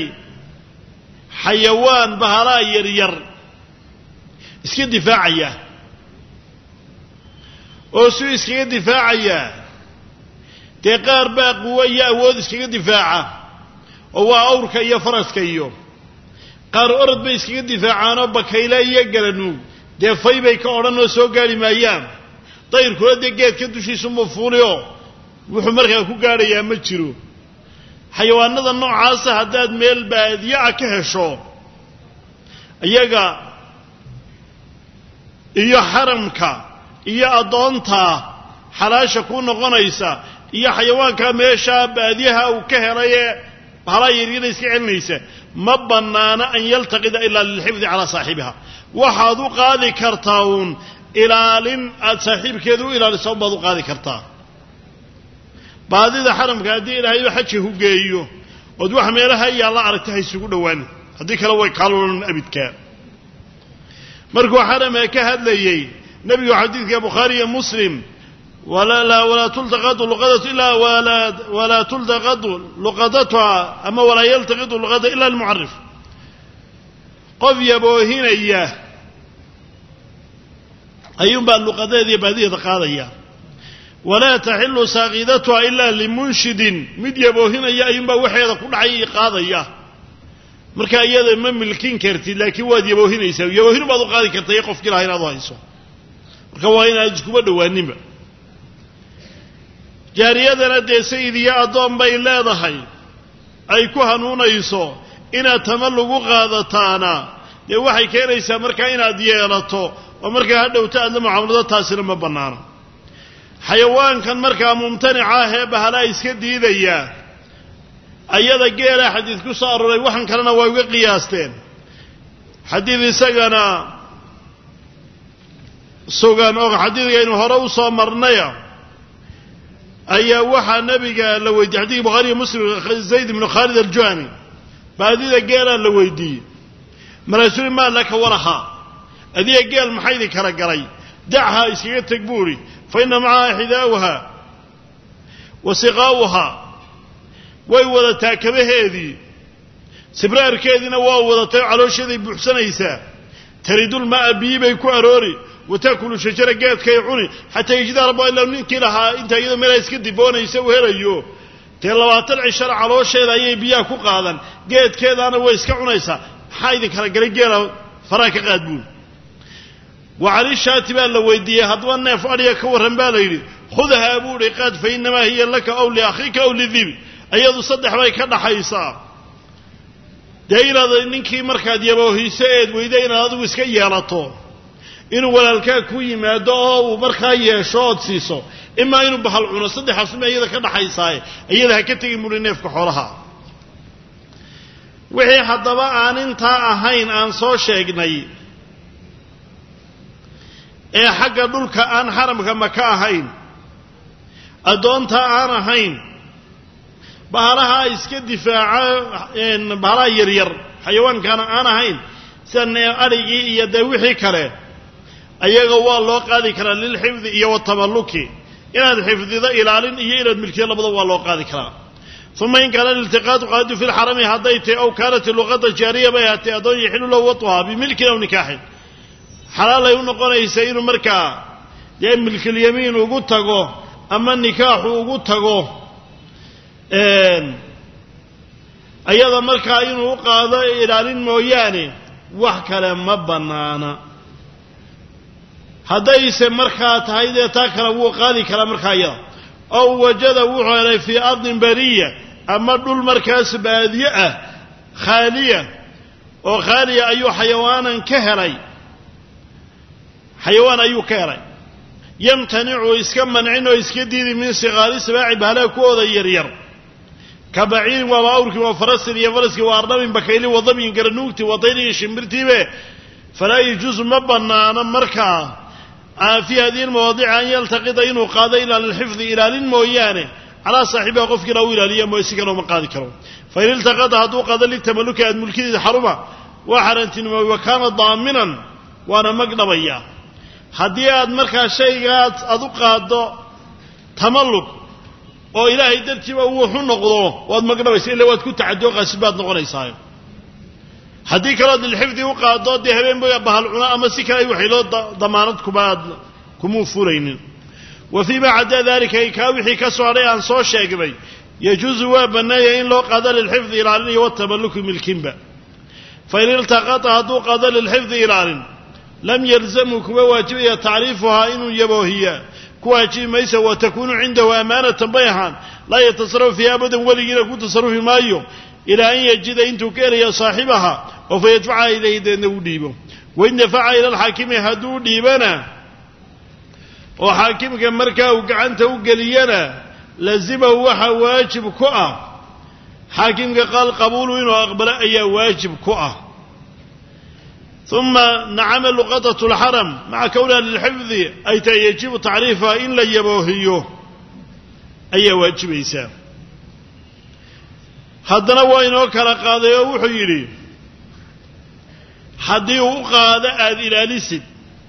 حيوان بهلا يرير اسكي دفاعية وسو اسكي دفاعية تقار باقوية أود اسكي دفاعة هو أورك يا فرس كيو قار أرد بيسكي دفاعانو بكيلا يقلنو دي فاي بيك أورانو سو قالي ما أيام طير كل دي قيد كدو شي سمو فوليو وحمرك كو قالي يا مجرو حيوان هذا النوع عاصة هداد ميل بادية كهشو اياقا إيا حرمك إيا أدونتا حلاشا كون غنيسا إيا حيوانك ميشا باديها وكهرية هلا يريد يسكعنيسا ما بنانا أن يلتقد إلا للحفظ على صاحبها وحاذو قاذي كرتاون إلى لن صاحب كذو إلى لصوبه قاذي كرتاون بعد إذا حرمك هدي إلى هيو حجي هو جايو ودوح ميلها يا الله عرفتها يسوق دواني هديك لو يقالون أبدك مركو حرمك هدلي نبي حديث يا بخاري مسلم ولا تلتقط لقطة إلا ولا تلتقط لقطتها أما ولا يلتقط لقطة إلا المعرف قف يبوهين إياه أيوم بقى اللقطة دي بديه تقاضي ولا تحل ساقيدتها إلا لمنشد مد يبوهين إياه أيوم بقى وحيدا كل عي قاضي مركا إياه من ملكين كرتي لكن واد يبوهين يسوي يبوهين بعض قاضي كرتي يقف كلا هنا ضايسو مركا وين أجكوا بدوانيم جاريدنا دي سيدي أدوم بين لا ضحي أي كهنون يسو إن تملقوا قادتانا يوحي كيريسا مركا إنا ديالتو ومركا هدو تأذى معاملة تاسر مبنانا حيوان كان مركا ممتنعاه بهلا يسكدي ذيا أيضا قيل حديث كسار وحن كاننا ويوقع قياستين حديث سقنا سوغان حديث إنه هروسا مرنيا أي وحى نبي قال لو يدي حديث بخاري مسلم زيد بن خالد الجهني بعد ذا قال لو يدي مرسول ما لك ورها هذه قال محيدي كرقري دعها يسير تكبوري فإن معها حذاؤها وصغاؤها ويوضتها كبهذي سبرار كيدنا ووضتها على شيء بحسن إيسا تريد الماء بيبا يكون أروري وتأكل شجرة قاد كيعوني حتى يجد ربا إلا منك لها انت إذا ملا يسكدي بونا يسوي هريو تلوات العشر على شيء ذا يبياكو قادا قاد كيدا أنا ويسكعون إيسا حايدي كرقري قيلا فراك قادبون وعلي الشاتبان لو يديه هدوانا فأريا كورهم باليري خذها أبوري قاد فإنما هي لك أو لأخيك أو لذيب أيضا صدح ويكاد حيصا دايلا ننكي مركاد يبوهي سيد ويدينا هذا ويسكي يالطو إنه walaalkaa ku yimaado oo markaa yeesho siiso ima inuu bahal cuno saddex asma iyada ka dhaxaysay iyada ha ka tagi mulineefka xoolaha wixii hadaba aan inta ahayn aan soo sheegnay ee xagga dhulka aan xaramka maka ahayn adoonta aan ahayn bahalaha iska difaaca bahalaha yaryar xayawaankana aan ahayn sanne arigi iyo wixii kale ayaga waa loo qaadi karaa lil xifd iyo tamalluki inaad xifdida ilaalin iyo inaad milkiyo labada waa loo qaadi karaa ثم إن كان الالتقاط قاعد في الحرم هديته أو كانت اللغة الجارية بياتي أدون يحل له وطها بملك أو نكاح حلال ينقون يسير مركا يا ملك اليمين وقتقو أما النكاح وقتقو أيضا مركا ينقاض إلى موياني وحكا لما بنانا هديس مركا تهيدي تاكرا وقالي كلا مركا أو وجد وحالي في أرض برية أما دول مركز بادية خالية وخالية أي حيوانا كهري حيوان أي كهري يمتنع ويسكمن عنه ويسكديد من صغار سباع بهلا كوضا يرير كبعير وأورك وفرس يفرس وأرنب بكيل وضبي قرنوكت وطير شمبرتي به فلا يجوز مبنى أنا مركع في هذه المواضيع أن يلتقط إنه قاد إلى الحفظ إلى للمويانه على صاحبه قف كلا وإلى ليام ويسكن ومقاد كرو فإن التقط هدو قاد للتملك الملكي حرمة وحرنتين وكان ضامنا وأنا مقنبيا هديات مركع شيئات أدو قادو تملك oo ilaahay dartiiba uu wuxuu noqdo waad magnabaysaa ilaa waad ku tacadoo qasbaad noqonaysaa hadii kala dil xifdi u qaado de habeen baa bahal cuna ama si kale wixii loo damaanad kumu furaynin وفي بعد ذلك كاوحي كسوري أن سو شيغبي يجوز وبنايا إن لو قاد للحفظ إلى والتملك ملكنبا فإن التقط هدو قاد للحفظ إلى لم يلزمك وواجبية تعريفها إن يبوهيا كواجي ميسا وتكون عنده أمانة بيحا لا يتصرف فيها أبدا ولينا كنت تصرف مايو إلى أن يجد إنتو كيريا صاحبها وفيدفعها إليه دينه ديبه وإن دفع إلى الحاكم هدو ديبنا وحاكمك مركا وقعنته وقلينا لزمه وحا واجب كؤة حاكمك قال قبوله إنه أقبل أي واجب كؤة ثم نعم لقطة الحرم مع كونها للحفظ أي يجب تعريفها إن لا يبوهيه أي واجب إيسا هذا نوعين كلا قاضي وحيري حديه قاد إلى لسد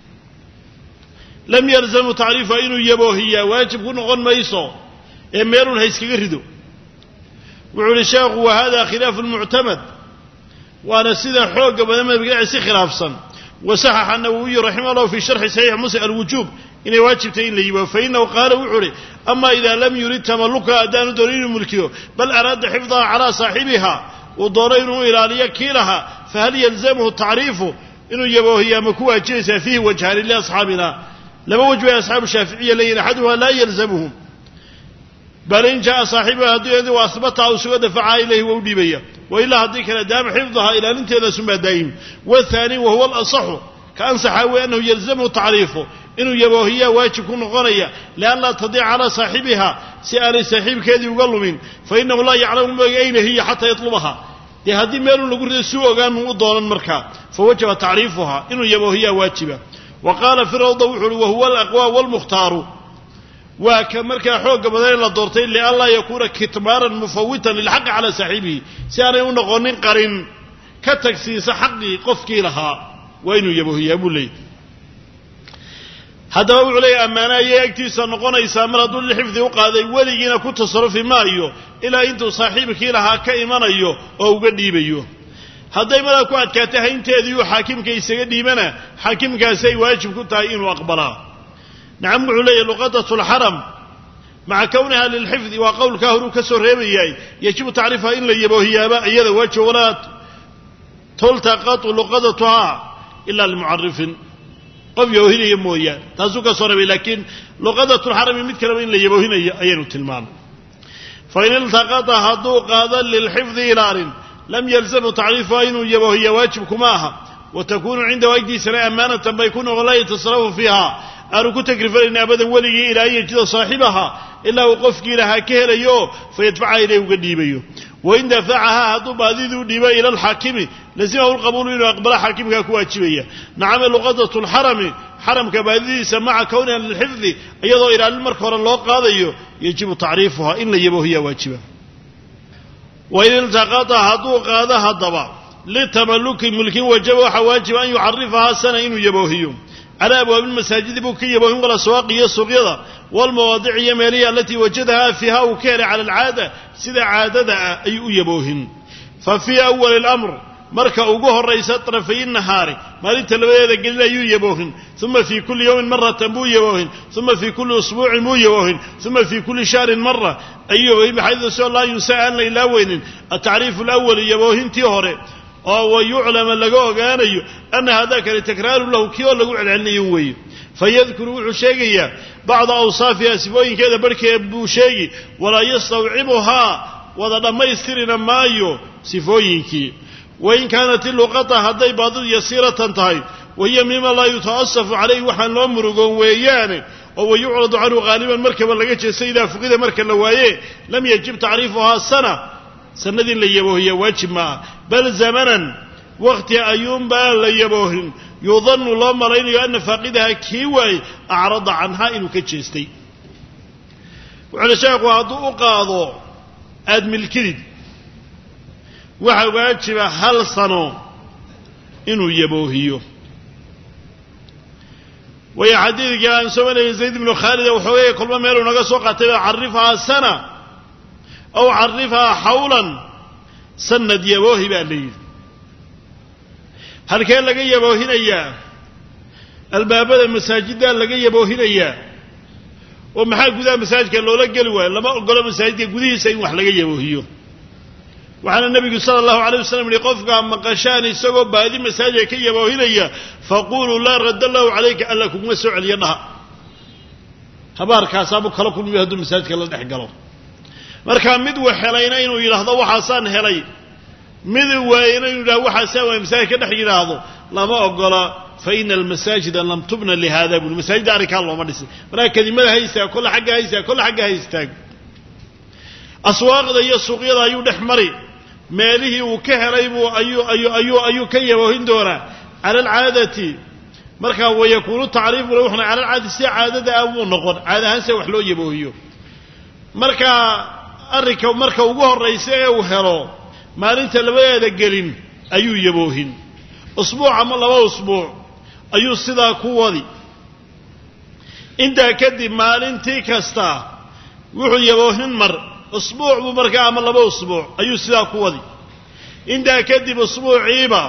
لم يلزم تعريفها إنه يبوهيه واجب كن غن ميسو إميرون هيسكيردو وعلى الشيخ وهذا خلاف المعتمد وأنا سيدا حوق بدما بقى سي خلافا وصحح النووي رحمه الله في شرح صحيح مسلم الوجوب إن واجب تين لي فإنه قال وعلي أما إذا لم يريد تملكها أدان دورين ملكيه بل أراد حفظها على صاحبها وضرينه إلى ليكيلها فهل يلزمه التعريف إنه يبوهي مكوها جيسا فيه وجهان لأصحابنا لما وجه أصحاب الشافعية لين أحدها لا يلزمهم بل إن جاء صاحبها هدوه وأثبتها وسوى دفعها إليه ووديبيا وإلا هديك لدام حفظها إلى أنت إذا سمى دائم والثاني وهو الأصح كأن صحاوي أنه يلزمه تعريفه إنه يبوهي واجب كون غنية لأن لا تضيع على صاحبها سأل صاحب كذي وقال من فإنه لا يعلم أين هي حتى يطلبها هذه ميلون لقرد السوء قال مؤضونا المركا فوجب تعريفها إنه يبوهي واجبة وقال في الروضة وهو الأقوى والمختار وكمركا حوق بدل الدورتين لألا يكون كتمارا مفوتا للحق على صاحبه سيانا ينغنين قرين كتكسيس حقي قفكي لها وإنه يبوهي أبو لي هذا هو علي أمانا يأكتيس نقونا يسامر دول الحفظ وقاذي ولينا كنت تصرف ما أيوه إلا أنتو صاحبك لها كإيمان أيوه أو قديب أيوه هذا يملا كواد كاتهين تأذيو حاكم كيسا قديبنا حاكم كاسي واجب كنت هين وأقبلا نعم علي لقطة الحرم مع كونها للحفظ وقول كهرو كسر يجب تعرفها إن يبوهي أباء يذا وجه ولا تلتقط لقطتها إلا المعرف قف يوهين يمويا تازوك صربي لكن لقطة الحرم متكلم إن يبوهين أين تلمان فإن التقطها دوق هذا للحفظ إلى لم يلزم تعريفها إن يبوهي واجب كماها وتكون عند وجه سنة أمانة بيكون ولا يتصرف فيها أنا كنت أقرف إن أبدا ولي إلى أن يجد صاحبها إلا وقفك لها كهريو فيدفعها إليه وقديبيه وإن دفعها هدوب هذه ذو إلى الحاكم لزمه القبول إنه أقبل حاكمك كواتشبية نعم لقطة الحرم حرم كبهذه سماع كونها للحفظ أيضا إلى المركور الله قاضيه يجب تعريفها إن يبوه هي واجبة وإن التقاطها هدوق هذا هضبا للتملك ملك وجبه حواجب أن يعرفها سنة إنه يبوهيهم على أبواب المساجد بوكية وهم والأسواق الصغيرة والمواضع اليمالية التي وجدها فيها وكان على العادة سيدة عادة أي يبوهن ففي أول الأمر مركا أوجه الرئيس طرفي النهار ما للتلوية قلنا يبوهن ثم في كل يوم مرة بو يبوهن ثم في كل أسبوع مو يبوهن ثم في كل شهر مرة أيوه بحيث سؤال الله يسأل إلى وين التعريف الأول يبوهن تيهوري ويعلم لقوه قانيه أن هذاك لتكرار له كيو لقوه عنه يوي فيذكروا شيئا بعض أوصافها سبوين كذا بركة أبو شيء ولا يستوعبها وذا ما يسترنا مايو سفوينك وإن كانت اللقطة هذي بعض يسيرة تنتهي وهي مما لا يتأسف عليه وحن الأمر قويانه oo yu'radu anhu ghaliban markaba laga jeestay ila fuqida marka la waaye lam yajib ta'rifuha sanadin la yaboohiya waajib ma bal zamanan waqti ayuun ba la yaboohin yudhannu la malaynayo anna faqidaha kiway a'rada anha inuu ka jeestay wala sheekhu haduu u qaado aad milkid waxa waajiba hal sano inuu yaboohiyo way xadiidka aan soomanay Zayd ibn Khalid wuxuu leeyahay kulma meel uu naga soo qaatay carifha sana aw carifha hawlan sanad yaboohi baa leeyahay halkee laga yaboohinaya albaabada masaajida laga yaboohinaya oo maxaa gudaha masaajidka loola gali waayo lama ogolo masaajidka gudihiisa in wax laga yaboohiyo waxaana nabiga sallallahu alayhi wasallam qofka maqashaan isagoo baadi masaajidka ka yaboohinaya faqulu la radallahu alayka alla kuma soo celiyanaha habaarkaas abu kala kulmi haduu masaajidka la dhex galo marka mid wax helayna inuu yiraahdo waxaasan helay mid waayna inuu yiraahdo waxaasan waa masaajidka dhex yiraahdo lama ogola fa inal masajida lam tubna li hada bil masajid arika loo dhisi marka kadimada haysta kullu xagga haysta aswaaqda iyo suuqyada ayuu dhex mari meelihii uu ka helay buu ayuu ka yaboohin doona ala alcaadati marka way yakunu ta'riifu ruuxna ala alcaadati si caadada uu noqon caadahan si wax loo yaboohiyo marka arrinka marka ugu horeysay ee uu helo maalinta labadeeda gelin ayuu yaboohin usbuuc ama laba usbuuc ayuu sidaa ku wadi inta kadib maalintii kasta wuxuu yaboohin mar usbuuc buu markaa ama laba usbuuc ayuu sidaa ku wadi inta kadib usbuuciiba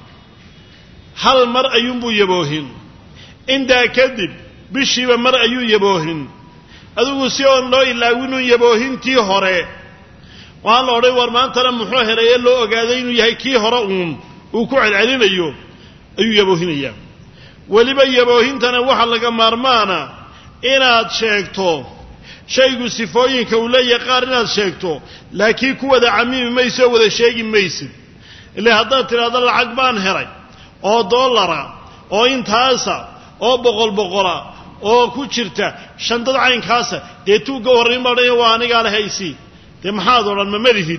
hal mar ayuu yaboohin inta kadib bishiiba mar ayuu yaboohin adigu si oo loo ilaawinu yaboohintii hore waan la oray war maanta muxuu helay loo ogaaday inuu yahay kii hore uu ku celcelinayo ayuu yaboohinaya waliba yaboohintana waxa laga maarmaana inaad sheegto shaygu sifooyinka uu leeyahay qaar inaad sheegto laakiin kuwada camiimi mayso wada sheegi maysid ilaa haddaad tiraahdo lacag baan helay oo dollara oo intaasa oo boqol oo ku jirta shandad caynkaasa dee tuuga warrin baadhay waa aniga la haysi dee maxaad oran ma madihid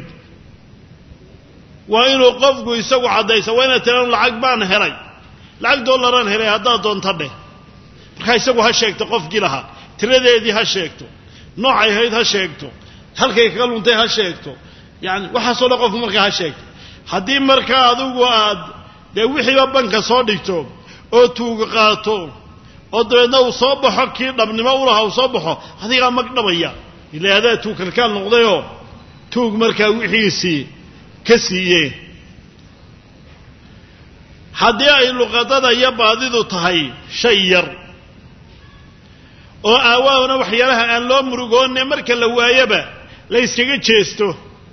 waa inuu qofku isagu cadayso waa inaad tiraahdo lacag baan helay lacag dollaran helay haddaad doonto dheh marka isagu ha sheegto qofkii lahaa tiradeedii ha sheegto noocay hayd ha sheegto halkay ka luntay ha sheegto yani waxa soo dhaqof markaa ha sheegto haddii markaa adigu aad dee wixiiba banka soo dhigto oo tuug qaato oo deedna uu soo baxo kii dhabnimo u lahaa uu soo baxo adiga mag dhabaya ilaa adaa tuug kalkaal noqdayoo tuug markaa wixiisii ka siiyeen haddii ay luqadada iyo baadidu tahay shay yar oo aawaana waxyaalaha aan loo murugoonne marka la waayaba la iskaga jeesto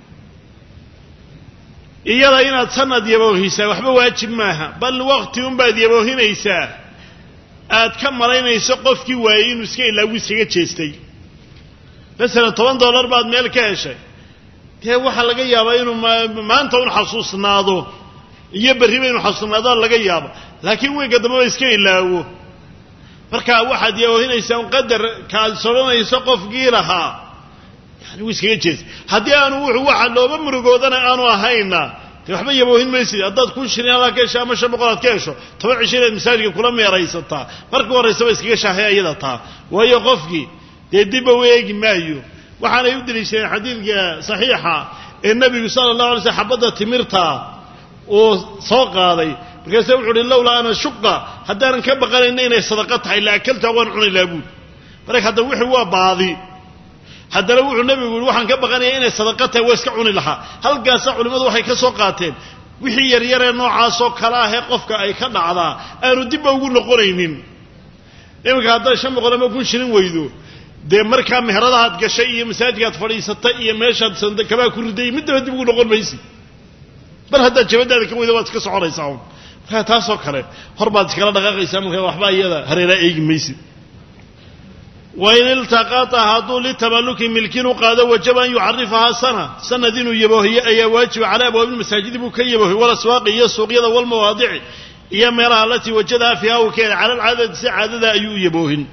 iyada inaad sanad yaboohisaa waxba waajib maaha bal waqti un baad yaboohinaysaa aad ka malaynayso qofkii waayay inuu iska ilaawi iskaga jeestay مثلا $10 baad meel ka heshay dee waxa laga yaabaa inuu maanta uu xasuusnaado iyo bariba inuu xasuusnaado laga yaabo laakiin weega dambe iska ilaawo marka waxaad yoohinaysaa qadar ka soronayso qofkii lahaa yani wiskiga jees hadii aanu wuxuu waxa looba murugoodana aanu ahayna waxba yaboohin maysid haddaad ku shirin la ka hesho ama 500 ka hesho 20 misaajka kula meeraysataa marka horeysaba iskaga shaahay ayada taa waayo qofkii dib weegi maayo waxaana u dilisay xadiidka saxiixa ee nabiga sallallahu alayhi wasallam xabada timirta oo soo qaaday markaas wuxuu yiri lawla ana shuqa hadaan ka baqanayn inay sadaqa tahay la akalta waan cuni laabud marka hada wixii waa baadi hadana wuxuu nabigu yiri waxaan ka baqanay inay sadaqa tahay waa iska cuni lahaa halkaas culimadu waxay ka soo qaateen wixii yar yar ee noocaas oo kala ah qofka ay ka dhacdaa aanu dib ugu noqonaynin iminka hadda 500 ma ku shirin weydo de marka meherada had gashay iyo masaajidka fadhiisatay iyo meesha kaba ku riday mid dib ugu noqon maysid bal hadda jabadaada ka weydo waad ka soconaysaa marka taas oo kale horbaad iskala dhaqaaqaysaa marka waxba iyada hareera eegi maysid وإن التقاطها هذول لتملك ملكين قاد وجب أن يعرفها سنة دين يبوهي أي واجب على أبواب المساجد بكيبه والأسواق هي السوق والمواضع هي مرة التي وجدها فيها وكان على العدد سعادة أيو يبوهن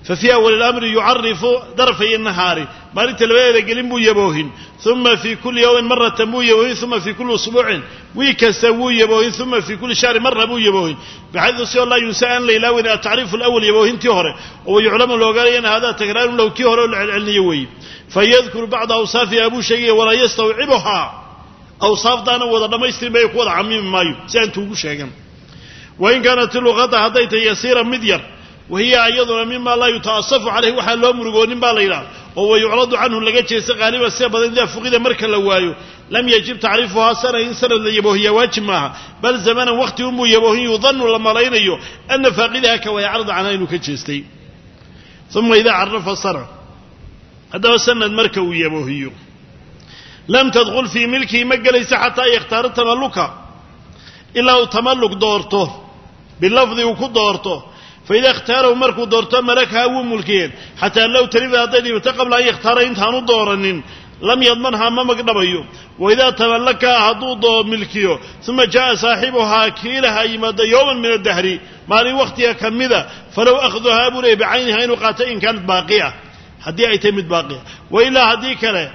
ففي أول الأمر يعرف ظرفي النهار ما لتلبيه قلن بو يبوهن ثم في كل يوم مرة بو يبوهن ثم في كل أسبوع ويكسبو يبوهن ثم في كل شهر مرة بو يبوهن بحيث سيء الله ينسان ليلاوين التعريف الأول يبوهن تيهره ويعلم لو قال أن هذا تقرار لو تيهره العلنيوي فيذكر بعض أوصاف أبو شيء ولا يستوعبها أوصاف دانا وضع ما يستري ما يقول عميم مايو سيانتوقو شيئا وإن كانت اللغة هديت يسيرا مدير وهي أيضا مما لا يتأصف عليه وحال لهم رقونين بالإله وهو يعرض عنه لقد شيء غالبا السيبا إذا فقد مركا لوايو لم يجب تعريفها سنة إن سنة يبوهي واجب معها بل زمانا وقت أمه يبوهي يظن لما رأينيه أن فاقدها كوا يعرض عنها إنه كجستي ثم إذا عرف الصنع هذا هو سنة مركا يبوهي لم تدخل في ملكه مجلس حتى يختار التملك إلا تملك دورته باللفظ وكد دورته فإذا اختاره مركو دورته ملكها وملكين حتى لو تريد هذين قبل أن يختار إنتهانو دورنين لم يضمنها ما مقدبيه وإذا تملكها هدو ملكيه ثم جاء صاحبها كيلها يمد يوما من الدهر ما لي وقتها كمذا فلو أخذها بري بعينها إن وقعت إن كانت باقية هدي أي تمد باقية وإلا هدي كله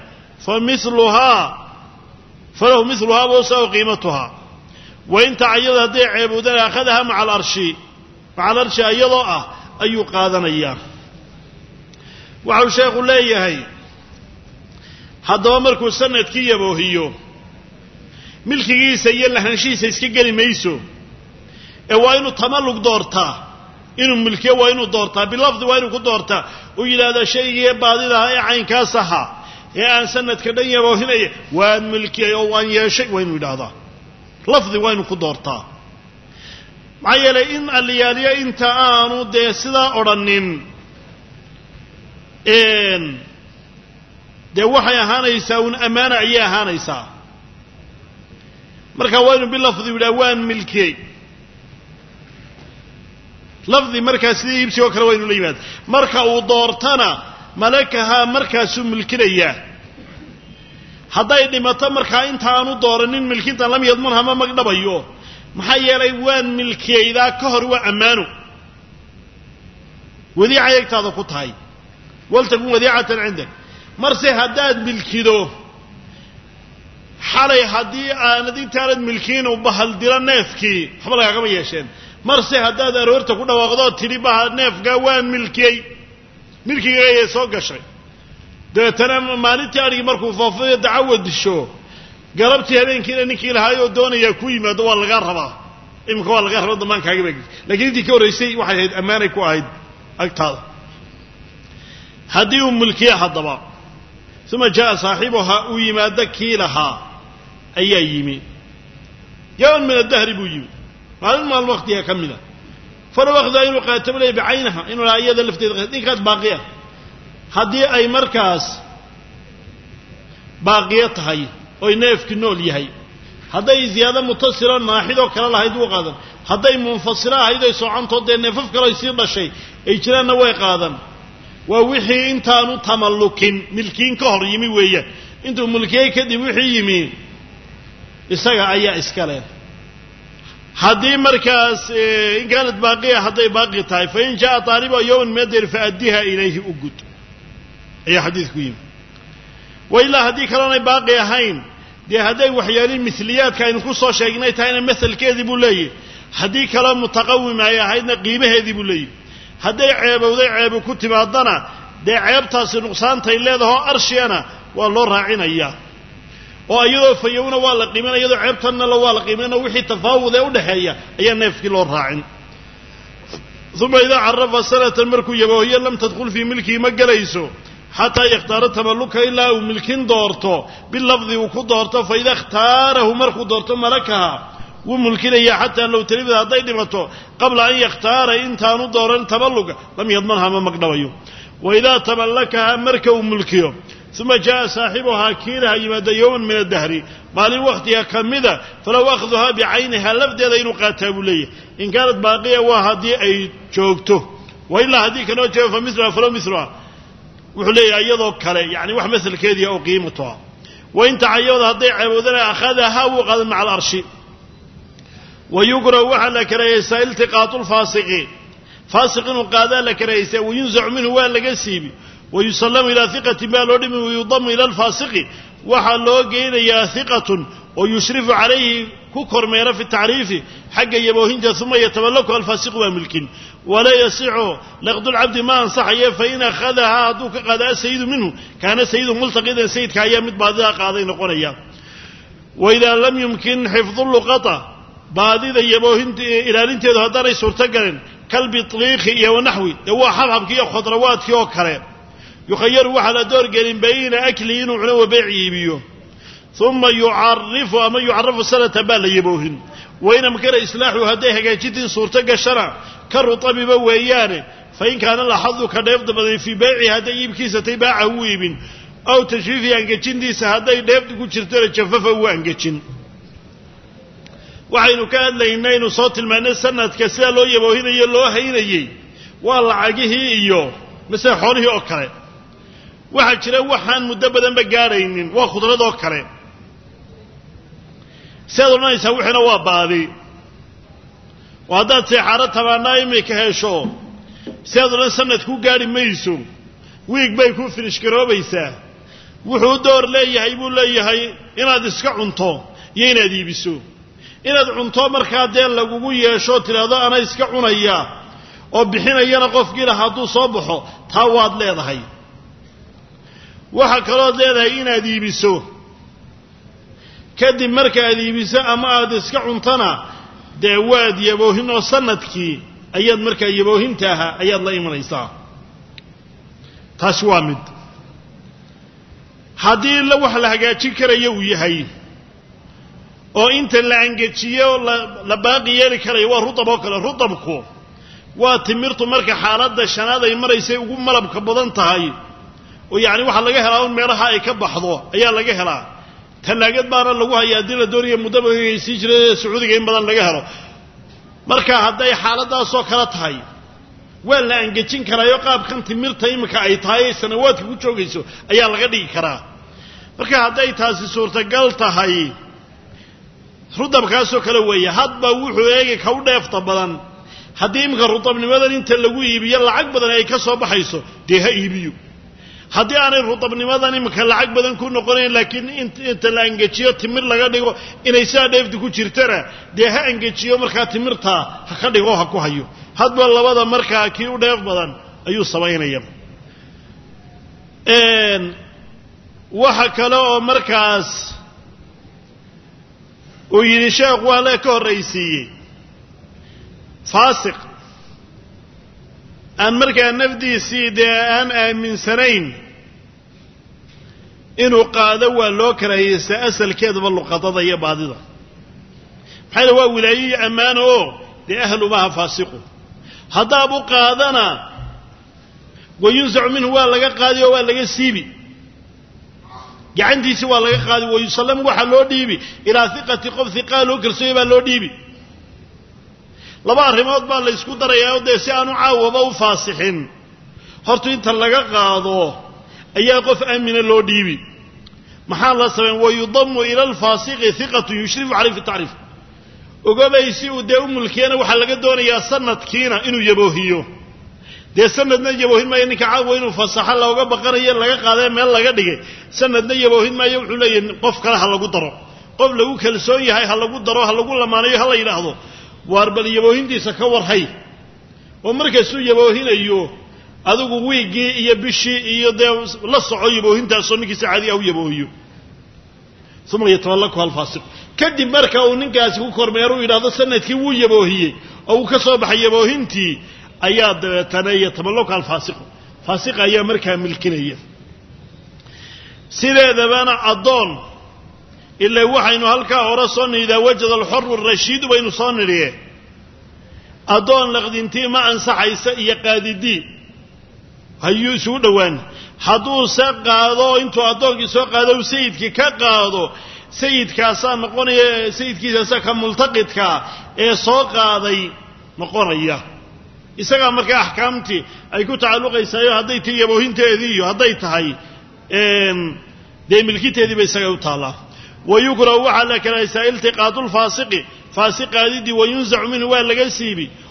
فله مثلها وساو قيمتها وإن تعيض هدي عبودنا أخذها مع الأرش أيضا أي قادنا إياه وعو شيخ الله يهي هذا أمركو السنة كي يبوهيو ملكي سيئا لحنشي سيسكي قلي ميسو وإنو تملك دورتا إنو ملكي وإنو دورتا باللفظ وإنو كدورتا وإلى هذا شيء يبادي لها عين كاسها يا أن سنة كدن يبوهيني وأن ملكي وأن يشيء وإنو إلى هذا لفظ وإنو كدورتا معايا إن الليالي إنت آنو دي سدا أرنين إن دي وحي هانيسا ون أمانة إياه هانيسا مركا وين باللفظ بالأوان ملكي لفظي مركا سيدي يبسي وكرا وين الإيمان مركا ودورتنا ملكها مركا سو ملكنا إياه هذا يدي متى مركا إنت آنو دورنين ملكي إنت لم يضمنها ما مقدب أيوه محيا ليوان ملكي إذا كهر وأمانه وذيعة يكتاذ قطهاي ولتكون وذيعة عندك مرسي هداد ملكيدو حالي هدي ندي تارد ملكين وبهل ديران نفكي حملا يا قبل ياشين مرسي هداد أرورتا كنا وغضات تري بها نفقا وان ملكي غاية سوق شيء ده تنام مالتي أريد مركو فافية دعوة الشو قربتي هذين كذا نكيل هاي ودون يكوي ما دوال الغربة إما كوال الغربة ضمان كعجبك لكن أنت كوريسي واحد هيد أمانك واحد أكتر هديهم ملكية حضبا ثم جاء صاحبها ويما دكيلها أي يمي يوم من الدهر بوجي ما الوقت يا كمله فلو أخذ إنه قاتب لي بعينها إنه لا أيد اللي فتيت دي كانت باقية هدي أي مركز باقيتها هي oo neefki nool yahay haday ziyada mutasila naaxido kala lahayd uu qaadan haday munfasila ahayd ay soconto de neefaf kale si dhashay ay jiraan way qaadan waa wixii intaanu tamallukin milkiin ka hor yimi weeyaan intuu mulkiyay kadib wixii yimi isaga ayaa iska leh hadii markaas in kanad baaqiya haday baaqi tahay fa in jaa taaliba yawm madir fa adiha ilayhi ugud ay hadithku yimi وإلا هدي كلام باقي هين دي هدي وحيالين مثليات كاين كوسو شيغناي تاينا مثل كذي بولي هدي كلام متقوم هي هيدنا قيمه هذي بولي هدي عيب وذي عيب كتب هدنا دي عيبتاس نقصان تاي لهدو ارشينا waa loo raacinaya oo ayadoo fayowna waa la qiimeynaa ayadoo ceebtana la waa la qiimeynaa wixii tafaawud ee u dhaxeeya ayaa neefkii loo raacin ثم إذا عرف سنة مركو يبوهي لم تدخل في ملكه مجليسو حتى يختار التملك إلا وملك دورته باللفظ وكو دورته فإذا اختاره مركو دورته ملكها وملك لي حتى لو تريد هذا دمته قبل أن يختار إنتانو دورا تملك لم يضمنها ما مقدويه وإذا تملكها مركو ملكيه ثم جاء صاحبها كيلها يمد يوم من الدهر مال وقتها كمذا فلو أخذها بعينها لفظ يدين قاتب لي إن كانت باقية وهدي أي شوكته وإلا هديك لو جاء فمثلها فلو مثلها وحلي أيضا كلي يعني واحد مثل كذي أو قيمتها وإن تعيض هدي عبودنا أخذها وقال مع الأرش ويقرأ وحل كريسا التقاط الفاسقين فاسق قادا لكريس وينزع منه والجسيب ويسلم إلى ثقة بالودم ويضم إلى الفاسق وحلو جين يا ثقة ويشرف عليه كوكر ميرا في التعريف حق يبوهنجا ثم يتملكها الفاسق وملك ولا يسع لغد العبد ما انصح فإن أخذها دوك قاد السيد منه كان السيد ملتقدا سيد كايا مد بعدها قاضين قريا وإذا لم يمكن حفظ اللقطة بعد ذا يبوهنت إلى لنتي هداري سورتقرن كلب طريق ونحوي هو حبحب كي خضروات كي وكره يخير واحد دور قرين بين أكلين وعنو بيعي بيو ثم يعرف أما يعرف سنة بال يبوهن وإن مكان إصلاحه هديه جدين صورتك الشرع كالرطب بويانه فإن كان لاحظه كان يفضل في بيع هذا يبكي ستباعه ويبن أو تشريفي أنجتين دي سهدا يفضل كشرتر شفافه وأنجتين وحين كان لإنين صوت المعنى سنة كسيا لو يبوهن يلو هيني والله عجيه إيوه مثل حوله أكره waxaa jira waxaan muddo badan ba gaaraynin waa khudradoo kale sidoo wixina waa baadi wadaad seexaro tabaanaa imika hesho sidoo sanad ku gaari mayso wiig bay ku finish garoobaysaa wuxuu door leeyahay buu leeyahay inaad iska cunto iyo inaad iibiso inaad cunto markaa deen lagugu yeesho tiraado ana iska cunaya oo bixinayana qofkii hadduu soo baxo taa waad leedahay waxa kaloo leedahay inaad iibiso kadib marka aad iibiso ama aad iska cuntana deewaad yaboohin oo sanadkii ayaad markaa yaboohintaha ayaad la imanaysaa taas waa mid haddii la wax la hagaajin karayo uu yahay oo inta la angajiyo la baaqi yeeli karayo waa rutab oo kale rutabku waa timirtu marka xaaladda shanaad ay maraysay ugu malabka badan tahay ويعني waxa laga helaa in meelaha ay ka baxdo ayaa laga helaa talaagad baana lagu hayaa dil dooriye muddo ay sii jireen Sacuudiga in badan laga helo marka haday xaaladaas oo kala tahay waa la angajin karayo qaabkan timirta imika ay tahay sanawaadka ku joogayso ayaa laga dhigi karaa marka haday taasi suurtagal tahay rudabkaas oo kala weeye hadba wuxuu eegay ka u dheefta badan hadii imika rudabnimadan inta lagu iibiyo lacag badan ay ka soo baxayso dee ha iibiyo haddii aanay rutabnimadan imika lacag badan ku noqonayn laakiin inta la angajiyo timir laga dhigo inay saa dheefti ku jirtana dee ha angajiyo markaa timirta ha ka dhigo ha ku hayo hadba labada markaa kii u dheef badan ayuu samaynaya waxa kale oo markaas uu yidhi sheekh waa lee ka horraysiiyey faasiq aan markaa nafdiisii dee aan aaminsanayn inuu qaado waa loo karaahiyeysaa asalkeedaba luqadada iyo baadida maxaa waa wilaayo iyo ammaano oo dee ahlu maaha faasiqu haddaab u qaadana wayunsacu minhu waa laga qaadi oo waa laga siibi gacantiisi waa laga qaadi wayusallamu waxaa loo dhiibi ilaa hiqati qof hiqaa loo kalsooya baa loo dhiibi laba arrimood baa la isku darayaa oo dee si aanu caawaba u faasixin horta inta laga qaado ayaa qof aamina loo dhiibi maxaa la sameyn wayudamu ila alfaasiqi hiqatu yushrifu calayhi fi tacriif ogabaysi uu dee u mulkiyana waxaa laga doonayaa sanadkiina inuu yaboohiyo dee sanadna yaboohin maayo ninka caawa inuu fasaxa looga baqanayo laga qaadee meel laga dhigay sanadna yaboohin maayo wuxuu leeyahay qof kale ha lagu daro qof lagu kalsoon yahay ha lagu daro ha lagu lamaanayo ha la yidhaahdo waar bal yaboohintiisa ka warhay oo markaasuu yaboohinayo adigu wiigii iyo bishii iyo dee la soco yaboohintaasoo ninkiisa caadi u yaboohiyo uma yatawallakuha alfaasiq kadib marka uu ninkaasi ku kormeero u yidhaahdo sanadkii wuu yaboohiyey oo uu ka soo baxay yaboohintii ayaa dabeetana yatawallakuha alfaasiqu faasiqa ayaa markaa milkinaya sideedabana addoon إلا وحين هلك أورسون إذا وجد الحر الرشيد بين صانريه أدون لغدينتي ما أنصح يقاددي هيو سودوان حدو سقادو انتو أدوكي سقادو سيدك كقادو سيدك أسان نقول سيدك ساكا ملتقطك سقادي نقول إياه إساقا مركا أحكامتي أي كو تعلق إسايو هديتي يبوهنتي هذيو هديتي هاي دي ملكيتي هذي بيساقا وطالا ويقرأ على كنائس التقاط الفاسق فاسق هذه وينزع منه ولا جسيبي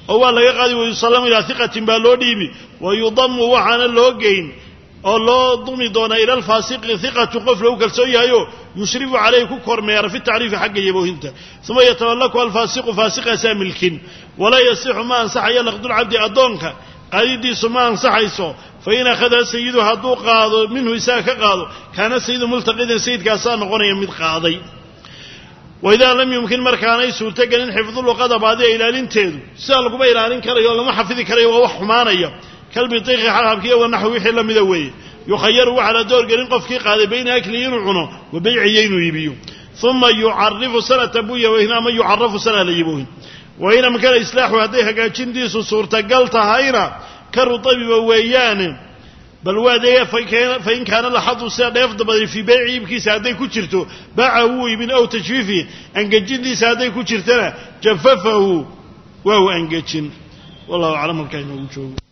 oo waa laga qaadi wayusallamu ilaa hiqatin baa loo dhiibi wayudamu waxaana loo geyn oo loo dumi doonaa ila alfaasiqi hiqatu qof lagu kalsoon yahayo yushrifu calayhi ku kormeera fi tacriifi xagga yaboohinta uma yatawallaku alfaasiqu faasiqaasaa milkin walaa yasixu ma ansaxayo naqdulcabdi addoonka qaadidiisu ma ansaxayso fain akhada sayidu hadduu qaado minhu isaga ka qaado kaana sayidu multaqidan sayidkaasaa noqonaya mid qaaday waidaa lam yumkin markaanay suurtogelin xifduluqada baadiya ilaalinteedu sidaa laguma ilaalin karayo lama xafidi karayo waa wax xumaanaya kalbitiiqi xalhabkiiyo wanaxwi wixii la mida weeye yukhayaru waxaa la doorgelin qofkii qaaday bayna aklihi inuu cuno wa baycihi inuu iibiyo uma yucarifu sanata buu yaboohin ama yucarafu sana la yaboohin wain amkana islaaxu hadday hagaajintiisu suurtagal tahayna ka rutabiba weeyaane bal waadeega fain kaana laxadu sida dheefda badan fii bayci iibkiisa hadday ku jirto baaca wuu iibin aw tajfiifi angejintiisa hadday ku jirtana jafafahu waa u angejin wallahu aclam halkaa inoogu joogo